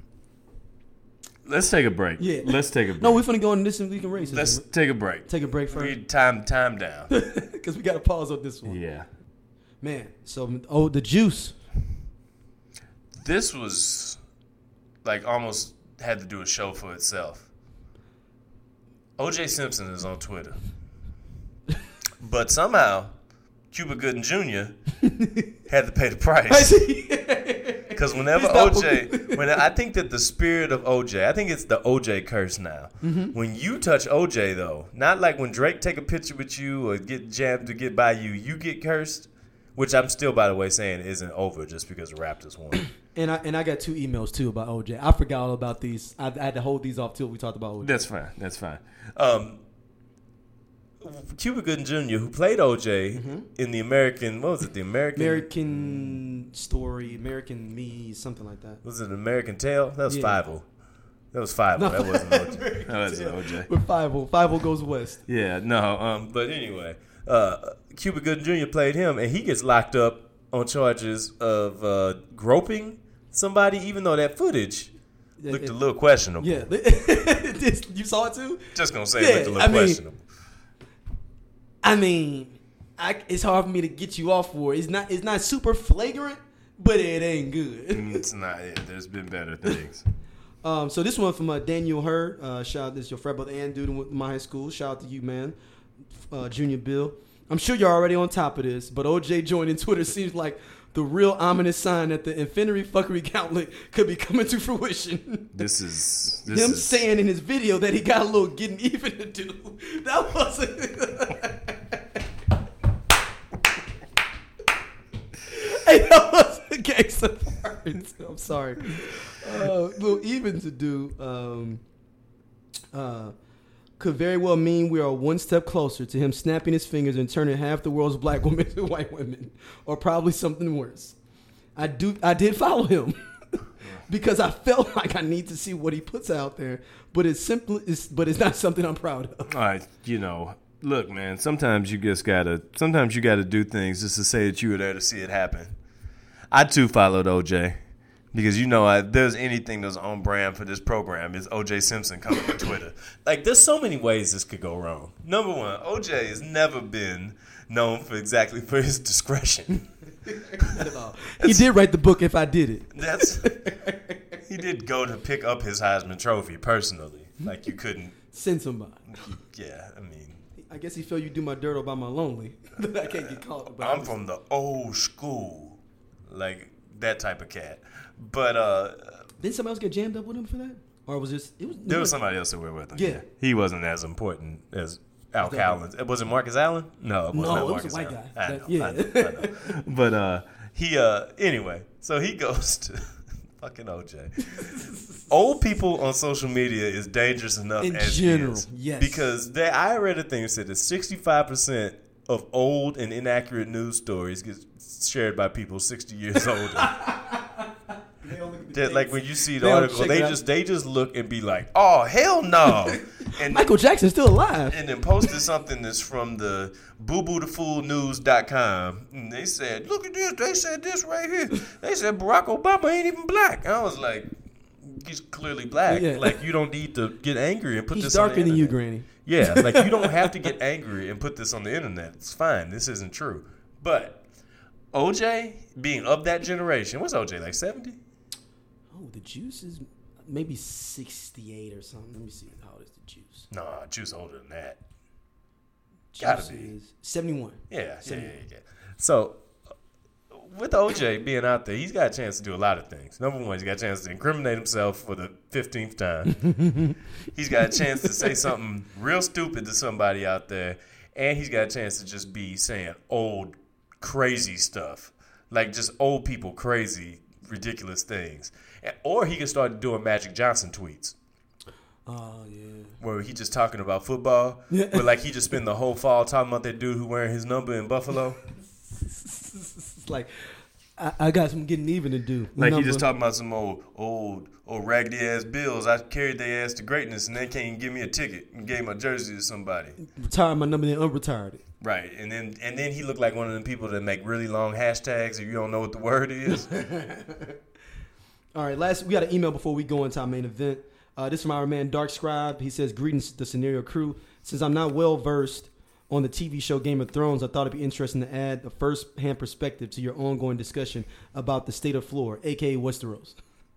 Let's take a break. yeah. Let's take a break. No, we're finna go on this and we can race. Let's take a break. take a break We first time time down. because we got to pause on this one. Yeah. Man, so oh, the juice. This was like almost had to do a show for itself. O J Simpson is on Twitter. But somehow, Cuba Gooding Junior had to pay the I price. see. Because whenever He's not- O J, when I think that the spirit of O J, I think it's the O J curse now. Mm-hmm. When you touch O J, though, not like when Drake take a picture with you or get jammed to get by you, you get cursed, which I'm still, by the way, saying isn't over just because the Raptors won. And I and I got two emails too about O J. I forgot all about these. I, I had to hold these off till we talked about O J. That's fine. That's fine. Um, Cuba Gooding Junior, who played O J Mm-hmm. in the American, what was it, the American, American Story, American Me, something like that. was it American Tale? That was Yeah. Five-O. That was Five-O. That wasn't O J. American That wasn't Tale. O J. With Five-O. Five-O goes west. Yeah, no, um, but anyway, uh, Cuba Gooding Junior played him, and he gets locked up on charges of uh, groping somebody, even though that footage looked it- a little questionable. Yeah. This- you saw it too? Just gonna say Yeah, it looked a little I mean- questionable. I mean, I, it's hard for me to get you off for it. It's not, it's not super flagrant, but it ain't good. Mm, It's not it. There's been better things. Um, so this one from uh, Daniel Hurd. Uh, shout out, this is your frat brother and dude in my high school. Shout out to you, man. Uh, Junior Bill. I'm sure you're already on top of this, but O J joining Twitter seems like the real ominous sign that the infinity fuckery gauntlet could be coming to fruition. This is this Him is, saying in his video that he got a little getting even to do. That wasn't. Hey, that was a gangster part. I'm sorry. Uh, little even to do um, uh, could very well mean we are one step closer to him snapping his fingers and turning half the world's black women to white women, or probably something worse. I do. I did follow him because I felt like I need to see what he puts out there, but it's simply, it's, but it's not something I'm proud of. all right, you know, look, man, sometimes you just gotta sometimes you gotta do things just to say that you were there to see it happen. I too followed O J because you know I, if there's anything that's on brand for this program is O J Simpson coming to Twitter. Like, there's so many ways this could go wrong. Number one, O J has never been known for exactly for his discretion. Not at all. He did write the book. If I did it, That's he did go to pick up his Heisman Trophy personally. Like, you couldn't. send somebody. Yeah, I mean, I guess he felt you do my dirt all by my lonely. That I can't get caught. But I'm from the old school, like that type of cat. But uh, Didn't somebody else get jammed up with him for that, or was this? It was. there was somebody else that were with him. Yeah. He wasn't as important as Al That- Cowlins. Was it Marcus Allen? No, it wasn't No, it was Marcus a white Allen. guy. I That- know, yeah. I know, I know. But uh, he uh, anyway, so he goes to fucking O J. Old people on social media is dangerous enough In as general, is. yes. Because they, I read a thing that said that sixty-five percent of old and inaccurate news stories get shared by people sixty years older. That, like, when you see the They don't article, check they it out. just they just look and be like, "Oh, hell no!" And Michael Jackson's still alive. and then posted something that's from the boo boo the fool news dot com. And they said, look at this. They said this right here. They said Barack Obama ain't even black. And I was like, he's clearly black. Yeah. Like, you don't need to get angry and put He's this on darker the than you, internet. Granny. Yeah, like, you don't have to get angry and put this on the internet. It's fine. This isn't true. But O J, being of that generation, what's O J, like seventy? Oh, the Juice is maybe sixty-eight or something. Let me see. How old is the Juice? No, Juice older than that. Gotta Juice be. is seventy-one. Yeah, yeah, yeah, seventy-one. yeah. So, uh, with O J being out there, he's got a chance to do a lot of things. Number one, he's got a chance to incriminate himself for the fifteenth time. He's got a chance to say something real stupid to somebody out there. And he's got a chance to just be saying old, crazy stuff. Like, just old people crazy, ridiculous things. And, or he can start doing Magic Johnson tweets. Oh yeah. Where he just talking about football. Yeah. Where, like, he just spent the whole fall talking about that dude who wearing his number in Buffalo. It's like I, I got some getting even to do. Like, Number- he just talking about some old, old, old raggedy ass bills. I carried their ass to greatness, and they can't even give me a ticket and gave my jersey to somebody. Retire my number, then unretired it. Right, and then and then he looked like one of them people that make really long hashtags if you don't know what the word is. All right, last we got an email before we go into our main event. Uh, this is from our man Dark Scribe. He says, "Greetings, the Scenario crew. Since I'm not well versed on the T V show Game of Thrones, I thought it'd be interesting to add a first-hand perspective to your ongoing discussion about the state of Florida, aka Westeros.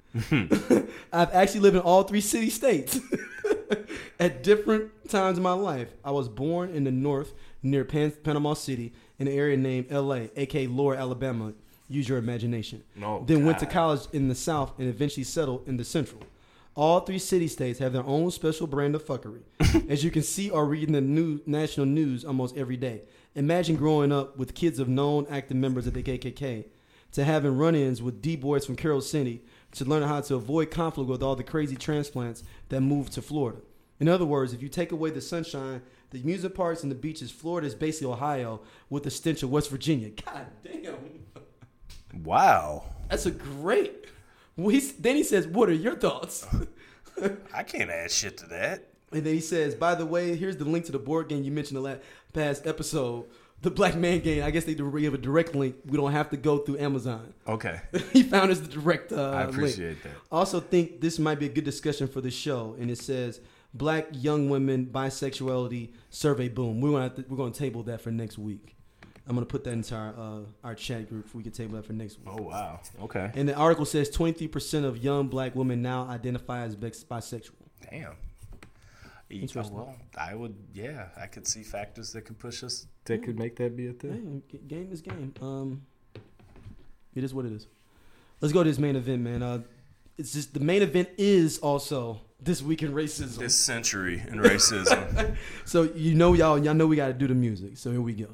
I've actually lived in all three city states at different times in my life. I was born in the north near Pan- Panama City in an area named L A, aka Lower Alabama. Use your imagination. Oh, then went to God. college in the South and eventually settled in the Central. All three city-states have their own special brand of fuckery, as you can see or read in the new, national news almost every day. Imagine growing up with kids of known active members of the K K K, to having run-ins with D-boys from Carroll City, to learn how to avoid conflict with all the crazy transplants that moved to Florida. In other words, if you take away the sunshine, the amusement parks, and the beaches, Florida is basically Ohio with the stench of West Virginia. God damn. Wow. That's a great. Well, he's, then he says, what are your thoughts? I can't add shit to that. And then he says, by the way, here's the link to the board game you mentioned in the last past episode. The Black Man game. I guess they give a direct link. We don't have to go through Amazon. Okay. He found us the direct uh, I appreciate link. that. Also think this might be a good discussion for the show. And it says, Black young women bisexuality survey boom. We're going to we're going to table that for next week. I'm going to put that into our uh, our chat group if we can table that for next week. Oh, wow. Okay. And the article says twenty-three percent of young black women now identify as bis- bisexual. Damn. Interesting. Well, I would, yeah, I could see factors that could push us, that could make that be a thing. Hey, game is game. Um, it is what it is. Let's go to this main event, man. Uh, it's just the main event is also this week in racism. This century in racism. So you know y'all y'all know we got to do the music. So here we go.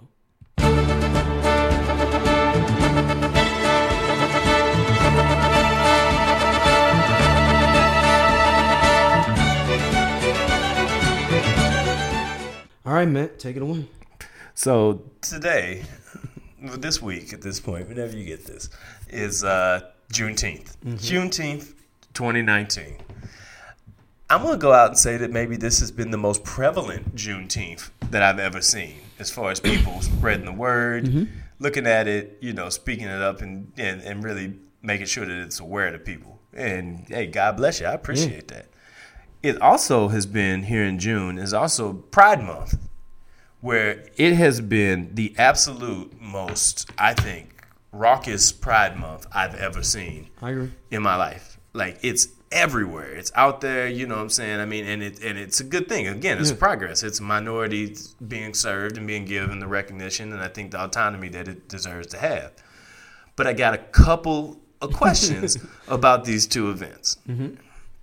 All right, Matt, take it away. So today, this week at this point, whenever you get this, is uh, Juneteenth. Mm-hmm. Juneteenth, twenty nineteen. I'm going to go out and say that maybe this has been the most prevalent Juneteenth that I've ever seen as far as people spreading the word, mm-hmm. looking at it, you know, speaking it up and, and, and really making sure that it's aware to people. And, hey, God bless you. I appreciate yeah. that. It also has been here in June is also Pride Month, where it has been the absolute most, I think, raucous Pride Month I've ever seen I agree. in my life. Like, it's everywhere. It's out there, you know what I'm saying? I mean, and it and it's a good thing. Again, it's yeah. progress. It's minorities being served and being given the recognition and I think the autonomy that it deserves to have. But I got a couple of questions about these two events. Mm-hmm.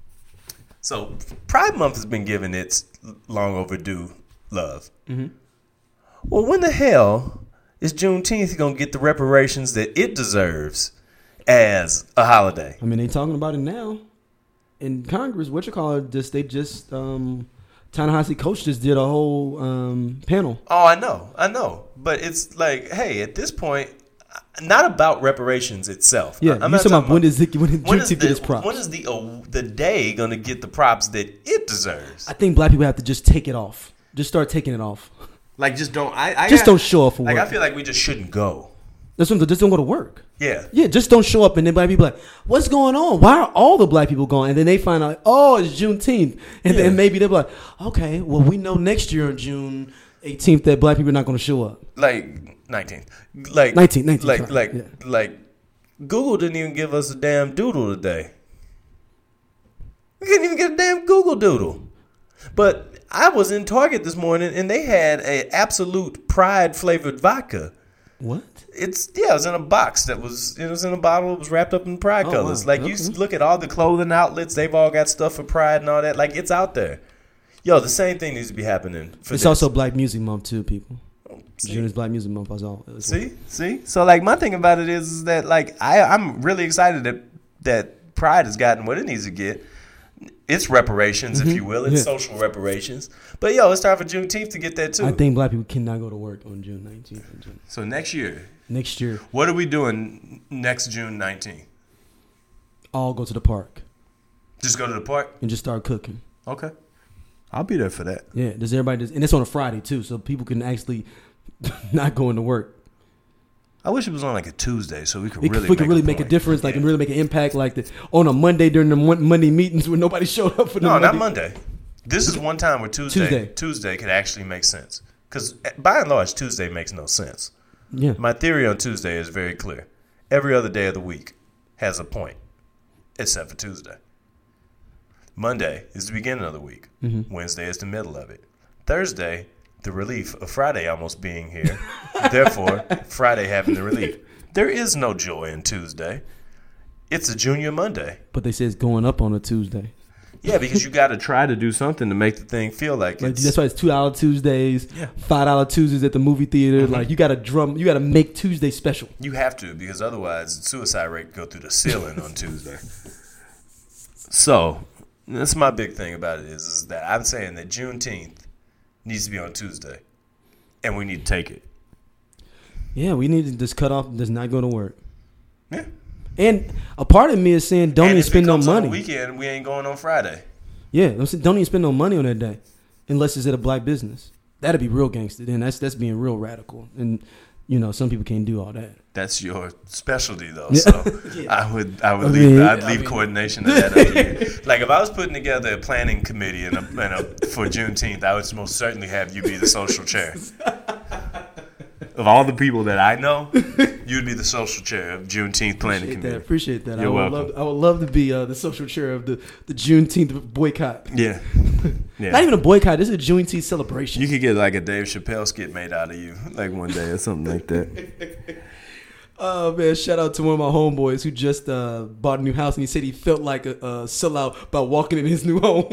So, Pride Month has been given its long overdue love. Mm-hmm. Well, when the hell is Juneteenth going to get the reparations that it deserves as a holiday? I mean, they talking about it now in Congress. What you call it? Just they just um, Ta-Nehisi Coates just did a whole um, panel. Oh, I know, I know, but it's like, hey, at this point, not about reparations itself. Yeah, I'm you not talking about about when does it, when did when is Juneteenth get its the, props? when is the uh, the day going to get the props that it deserves? I think black people have to just take it off. Just start taking it off. Like, just don't. I, I just got, don't show up for work. Like, I feel like we just shouldn't go. That's what I'm saying. Just don't go to work. Yeah. Yeah, just don't show up and then black people like, what's going on? Why are all the black people going? And then they find out, oh, it's Juneteenth. And Yeah. then maybe they're like, okay, well, we know next year on June eighteenth that black people are not going to show up. Like nineteenth. Like nineteenth, nineteenth, Like sorry. like Yeah. like Google didn't even give us a damn doodle today. We couldn't even get a damn Google doodle. But I was in Target this morning and they had a Absolute Pride flavored vodka. What? It's yeah, it was in a box that was it was in a bottle. It was wrapped up in pride Oh, colors. wow. Like Okay. you look at all the clothing outlets, they've all got stuff for pride and all that. Like it's out there. Yo, the same thing needs to be happening for It's this. also Black Music Month too, people. See? June is Black Music Month as all. as well. See, see. So like my thing about it is, is that like I I'm really excited that that Pride has gotten what it needs to get. It's reparations, if you will. It's Yeah. social reparations. But yo, it's time for Juneteenth to get that too. I think black people cannot go to work on June nineteenth. and June- so next year, Next year, what are we doing next June nineteenth? all go to the park Just go to the park? and just start cooking. Okay. I'll be there for that. Yeah, does everybody just, and it's on a Friday too, so people can actually not go into work. I wish it was on like a Tuesday so we could It, really we can make really a make a point. difference, like Yeah. and really make an impact, like the, on a Monday during the mon- Monday meetings when nobody showed up for the No, Monday. not Monday. This is one time where Tuesday Tuesday. Tuesday could actually make sense. Because by and large, Tuesday makes no sense. Yeah, My theory on Tuesday is very clear. Every other day of the week has a point, except for Tuesday. Monday is the beginning of the week. Mm-hmm. Wednesday is the middle of it. Thursday the relief of Friday almost being here. Therefore, Friday having the relief. There is no joy in Tuesday. It's a Junior Monday. But they say it's going up on a Tuesday. Yeah, because you got to try to do something to make the thing feel like, like it's... That's why it's two dollar Tuesdays, yeah. five dollar Tuesdays at the movie theater. Mm-hmm. Like, you got to drum, you got to make Tuesday special. You have to, because otherwise the suicide rate could go through the ceiling on Tuesday. So, that's my big thing about it is, is that I'm saying that Juneteenth needs to be on Tuesday, and we need to take it. Yeah, we need to just cut off, just not go to work. Yeah. And a part of me is saying, don't and even spend no money. On the weekend, we ain't going on Friday. Yeah, I'm saying, don't even spend no money on that day, unless it's at a black business. That'd be real gangster. Then that's that's being real radical, and you know some people can't do all that. That's your specialty, though. So yeah. I would I would I leave mean, I'd leave I mean, coordination of that up to you. Like if I was putting together a planning committee and a, and a, for Juneteenth, I would most certainly have you be the social chair. Of all the people that I know, you'd be the social chair of Juneteenth planning appreciate committee. That, appreciate that. You're I would welcome. Love, I would love to be uh, the social chair of the, the Juneteenth boycott. Yeah. yeah. Not even a boycott. This is a Juneteenth celebration. You could get like a Dave Chappelle skit made out of you, like one day or something like that. Oh, man. Shout out to one of my homeboys who just uh, bought a new house, and he said he felt like a, a sellout by walking in his new home.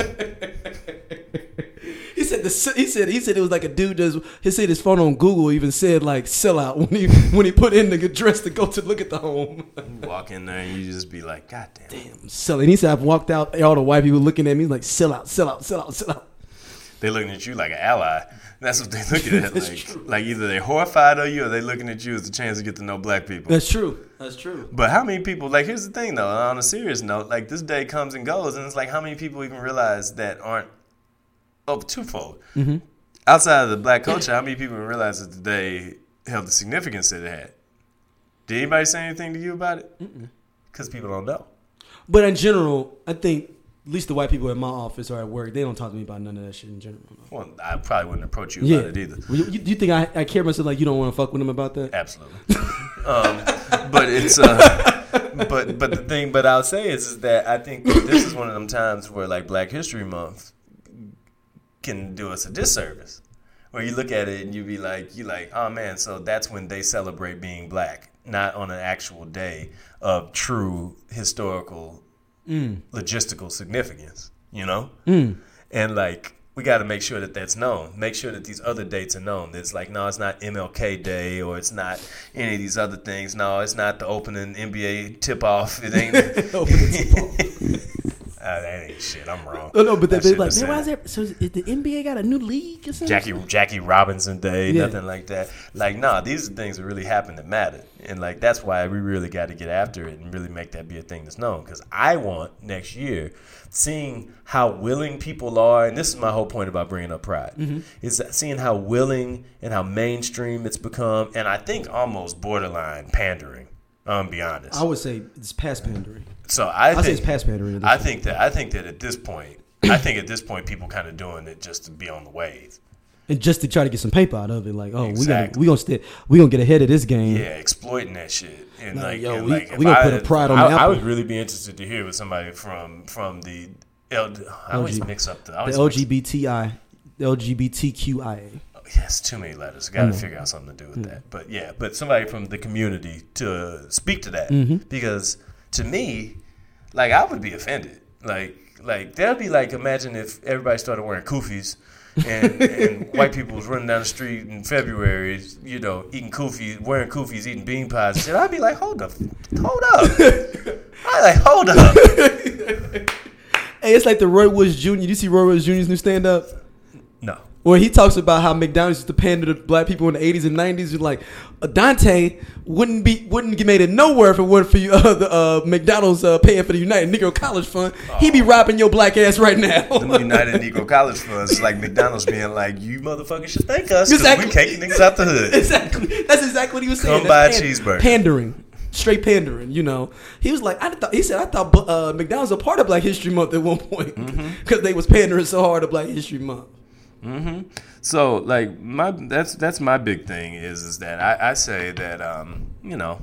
He said the he said he said it was like a dude just he said his phone on Google even said like sellout when he when he put in the address to go to look at the home. You walk in there and you just be like, God damn. Damn, selling. He said I've walked out, all the white people looking at me like sellout, sellout, sellout, sellout. They looking at you like an ally. That's what they looking at. That's Like, true. like either they're horrified of you or they looking at you as a chance to get to know black people. That's true. That's true. But how many people, like here's the thing though, on a serious note, like this day comes and goes and it's like how many people even realize that aren't oh twofold. Mm-hmm. Outside of the black culture, how many people realize that the day held the significance that it had? Did anybody say anything to you about it? Because people don't know. But in general, I think at least the white people at my office or at work, they don't talk to me about none of that shit in general. Well, I probably wouldn't approach you Yeah. about it either. You, you, you think I, I care myself like you don't want to fuck with them about that? Absolutely. um, but it's uh, but but the thing, but I'll say is, is that I think that this is one of them times where like Black History Month can do us a disservice. Where you look at it and you be like, you like, oh man, so that's when they celebrate being black, not on an actual day of true historical, mm. logistical significance, you know? Mm. And like, we got to make sure that that's known. Make sure that these other dates are known. It's like, no, it's not M L K Day or it's not any of these other things. No, it's not the opening N B A tip-off. It ain't. Opening tip-off. Uh, that ain't shit. I'm wrong. No, no, but they're like, man, why is that? So is the N B A got a new league or something? Jackie Jackie Robinson Day, Yeah. nothing like that. Like, nah, these are things that really happen that matter. And, like, that's why we really got to get after it and really make that be a thing that's known. Because I want, next year, seeing how willing people are, and this is my whole point about bringing up pride, mm-hmm. is seeing how willing and how mainstream it's become, and I think almost borderline pandering, I'm gonna be honest. I would say it's past pandering. So I, I think say it's past pandering. I think that I think that at this point, I think at this point, people kind of doing it just to be on the wave, and just to try to get some paper out of it. Like, oh, exactly. we gonna we gonna stay, we gonna get ahead of this game. Yeah, exploiting that shit. And like, like, yo, and we, like we gonna I, put a pride on I, the I apple. would really be interested to hear what somebody from from the L, I always mix up the, I always the L G B T I, the L G B T Q I A. Yes, too many letters. Got to figure out something to do with mm-hmm. that. But yeah, but somebody from the community to speak to that mm-hmm. because to me, like I would be offended. Like, like that'd be like imagine if everybody started wearing kufis and, and white people was running down the street in February, you know, eating kufis, wearing kufis, eating bean pies and shit. I'd be like, hold up, hold up. I'd like, hold up. Hey, it's like the Roy Woods Junior Did you see Roy Woods Junior's new stand up? No. Where he talks about how McDonald's used to pander to black people in the eighties and nineties. You're like, uh, Dante wouldn't be wouldn't get made it nowhere if it weren't for you, uh, the uh, McDonald's uh, paying for the United Negro College Fund. Oh. He'd be robbing your black ass right now. The United Negro College Funds is like McDonald's being like, you motherfuckers should thank us because exactly. we taking niggas out the hood. Exactly. That's exactly what he was saying. Come buy a That's cheeseburger. Pandering. Straight pandering, you know. He was like, I thought. He said, I thought uh, McDonald's was a part of Black History Month at one point because mm-hmm. they was pandering so hard to Black History Month. Mm-hmm. So, like, my that's that's my big thing is is that I, I say that um, you know,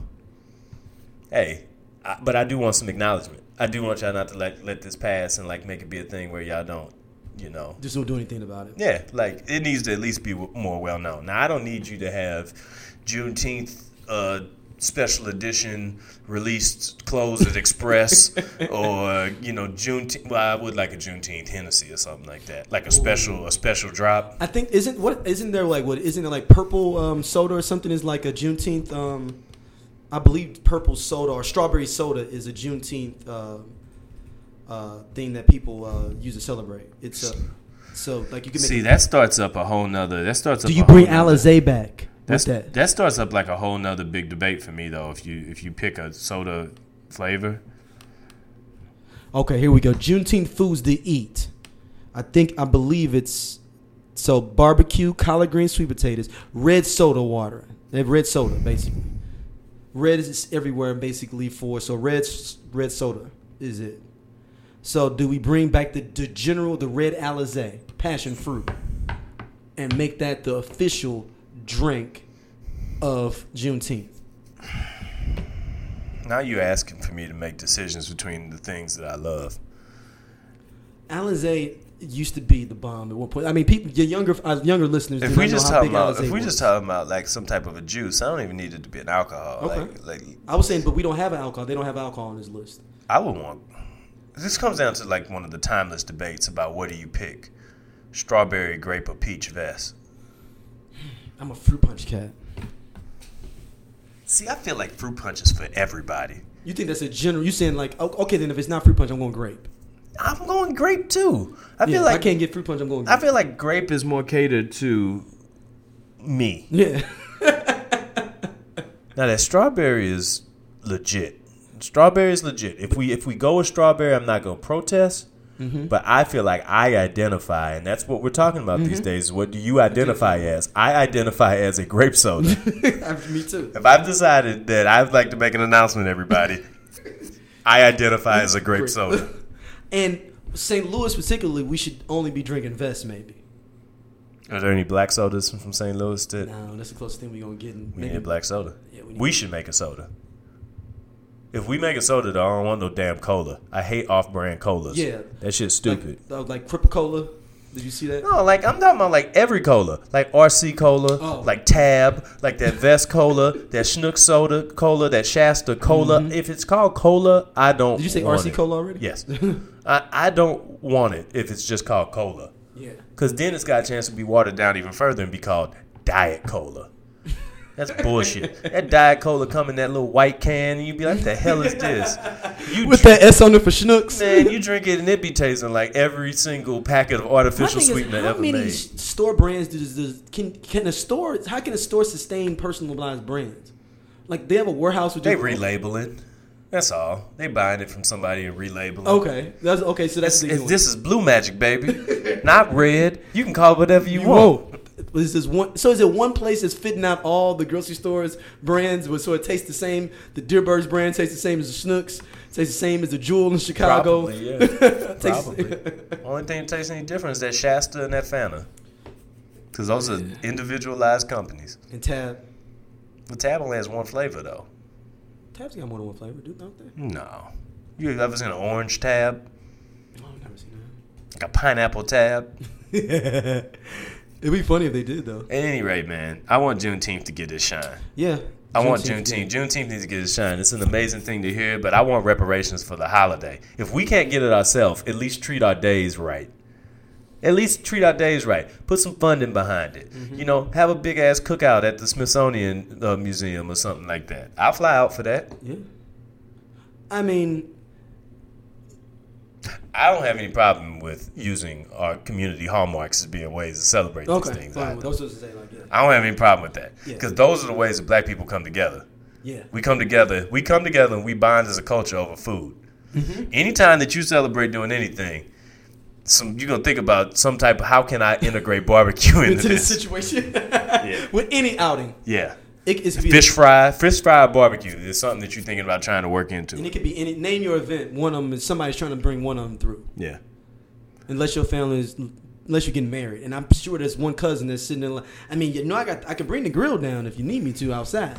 hey, I, but I do want some acknowledgement. I do want y'all not to let let this pass and like make it be a thing where y'all don't you know. Just don't do anything about it. Yeah, like it needs to at least be w- more well known. Now I don't need you to have Juneteenth uh, special edition released clothes at Express or you know Juneteenth. Well, I would like a Juneteenth Hennessy or something like that, like a special a special drop. I think isn't what isn't there like what isn't it like purple um, soda or something is like a Juneteenth. Um, I believe purple soda or strawberry soda is a Juneteenth uh, uh, thing that people uh, use to celebrate. It's a so like you can make See, it, that starts up a whole nother. That starts up. do you a whole bring nother- Alizé back? That's, What's that? that starts up like a whole nother big debate for me though. If you if you pick a soda flavor, Okay, here we go. Juneteenth foods to eat. I think I believe it's so barbecue, collard green, sweet potatoes, red soda water. They have red soda basically. Red is everywhere basically for so red red soda is it. So do we bring back the, the general the red Alizé passion fruit and make that the official drink of Juneteenth? now you're asking for me to make decisions between the things that I love. Alizé used to be the bomb at one point. I mean, people, your younger uh, younger listeners. If do we not just know how talking big about Alizé if we was. just talking about like some type of a juice, I don't even need it to be an alcohol. Okay. Like, like I was saying, but we don't have alcohol. They don't have alcohol on this list. I would want. This comes down to like one of the timeless debates about what do you pick, strawberry, grape, or peach vest. I'm a fruit punch cat. See, I feel like fruit punch is for everybody. You think that's a general? You saying like, o- okay, then if it's not fruit punch, I'm going grape. I'm going grape too. I Yeah, feel if like I can't get fruit punch, I'm going I grape. feel like grape is more catered to me. Yeah. Now that strawberry is legit. Strawberry is legit. If we if we go with strawberry, I'm not gonna protest. Mm-hmm. But I feel like I identify, and that's what we're talking about these days. What do you identify as? I identify as a grape soda. Me too. If I've decided that I'd like to make an announcement, everybody, I identify as a grape Grape. soda. And Saint Louis particularly, we should only be drinking Vest maybe. Are there any black sodas from Saint Louis that No, that's the closest thing we're going to get. In, we maybe- need a black soda? Yeah, we need- We should make a soda. If we make a soda, though, I don't want no damn cola. I hate off-brand colas. Yeah. That shit's stupid. Like, uh, like Cripa Cola. Did you see that? No, like I'm talking about like every cola, like R C cola, Oh. like Tab, like that Vest cola, that Schnook soda cola, that Shasta cola. If it's called cola, I don't. Mm-hmm. Did you say want R C it. Cola already? Yes, I, I don't want it if it's just called cola, Yeah. because then it's got a chance to be watered down even further and be called Diet Cola. That's bullshit. That Diet Cola come in that little white can, and you be like, "What the hell is this?" You With drink- that S on it for Schnooks. Man, you drink it and it be tasting like every single packet of artificial My thing is, sweetener how ever many made. s- store brands does, does can can a store? How can a store sustain personalized brands? Like they have a warehouse with They just- relabel it. That's all. They buying it from somebody and relabel it. Okay, that's okay. So that's It's- the it's- thing. this is Blue Magic, baby. Not red. You can call it whatever you, You want. won't. This is one. So is it one place that's fitting out all the grocery stores brands, but so it tastes the same? The Deerbirds brand tastes the same as the Schnooks. Tastes the same as the Jewel in Chicago. Probably, yeah. Tastes- Probably. Only thing that tastes any different is that Shasta and that Fanta. Because those are individualized companies. And Tab. But Tab only has one flavor, though. Tab's got more than one flavor, do don't they? No. You ever seen an orange Tab? Oh, I've never seen Like a pineapple Tab? that. It'd be funny if they did though. At any rate, man, I want Juneteenth to get its shine. Yeah. I want Juneteenth, Juneteenth. Juneteenth needs to get its shine. It's an amazing thing to hear, but I want reparations for the holiday. If we can't get it ourselves, at least treat our days right. At least treat our days right. Put some funding behind it. Mm-hmm. You know, have a big ass cookout at the Smithsonian uh, Museum or something like that. I'll fly out for that. Yeah. I mean, I don't have any problem with using our community hallmarks as being ways to celebrate okay. these things. Fine. either. Those are say like yeah. I don't have any problem with that Yeah. because those are the ways that black people come together. Yeah. We come together. We come together and we bond as a culture over food. Mm-hmm. Anytime that you celebrate doing anything, some you're gonna think about some type of how can I integrate barbecue into Into this this? situation. With any outing, Yeah, it, it's fish fry, fish fry barbecue is something that you're thinking about trying to work and into. it could be any. Name your event. One of them is somebody's trying to bring one of them through. Yeah, Unless your family is, unless you're getting married, and I'm sure there's one cousin that's sitting there. Like, I mean, you know, I got, I can bring the grill down if you need me to outside.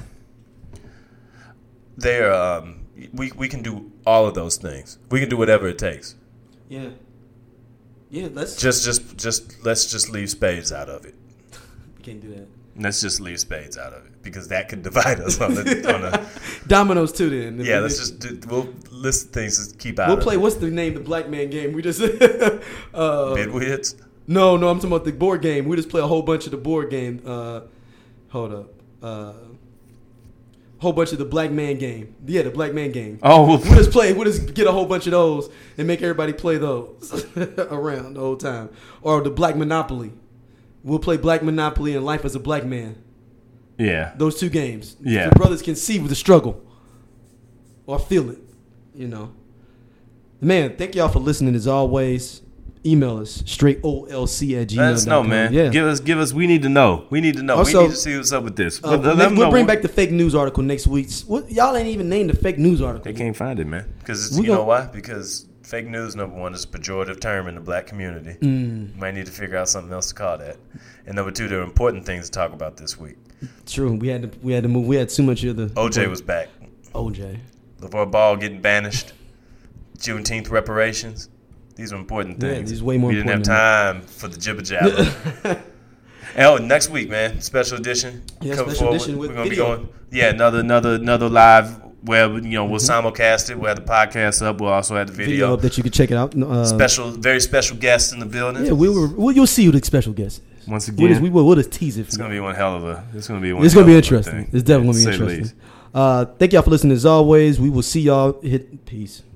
there. Um, we we can do all of those things. We can do whatever it takes. Yeah. Yeah, let's Just, just, just let's just leave spades out of it. we can't do that. Let's just leave spades out of it because that could divide us on the. On a, Dominoes too. Then yeah, let's just do, we'll list things to keep out. We'll of play. it. What's the name? The black man game. We just uh, Bidwids. No, no, I'm talking about the board game. We just play a whole bunch of the board game. Uh, hold up. Uh, whole bunch of the black man game. Yeah, the black man game. Oh, We'll just play. We'll just get a whole bunch of those and make everybody play those around the whole time. Or the Black Monopoly. We'll play Black Monopoly and Life as a Black Man. yeah. Those two games. Yeah. The brothers can see the struggle or feel it, you know. Man, thank y'all for listening as always. Email us straight O L C at gmail dot com. Let us know, man. Yeah. Give us, give us. We need to know. We need to know. Also, we need to see what's up with this. Uh, Let- let we'll them we'll know. bring back the fake news article next week. What, y'all ain't even named the fake news article. They can't find it, man. Because We you know gon- why? Because fake news, number one, is a pejorative term in the black community. Mm. You might need to figure out something else to call that. And number two, there are important things to talk about this week. True. We had to. We had to move. We had too much of the. O J was back. O J. LeVar Ball getting banished. Juneteenth reparations. These are important Yeah, things. these way more we didn't have important time for the jibber jabber. Oh, next week, man, special edition. Yeah, Come special forward. edition with We're gonna video. be going. Yeah, another another another live where you know we'll Mm-hmm. simulcast it. We'll have the podcast up. We'll also have the Video video. up that you can check it out. Uh, Special, very special guests in the building. Yeah, we were. Well, you'll see who the special guest is. Once We'll just, again, we will. We'll just tease it. it's For gonna you. be one hell of a. It's gonna be one. It's gonna be hell of a interesting. thing, It's definitely to gonna be say the interesting. least. Uh, thank y'all for listening as always. We will see y'all. Hit peace.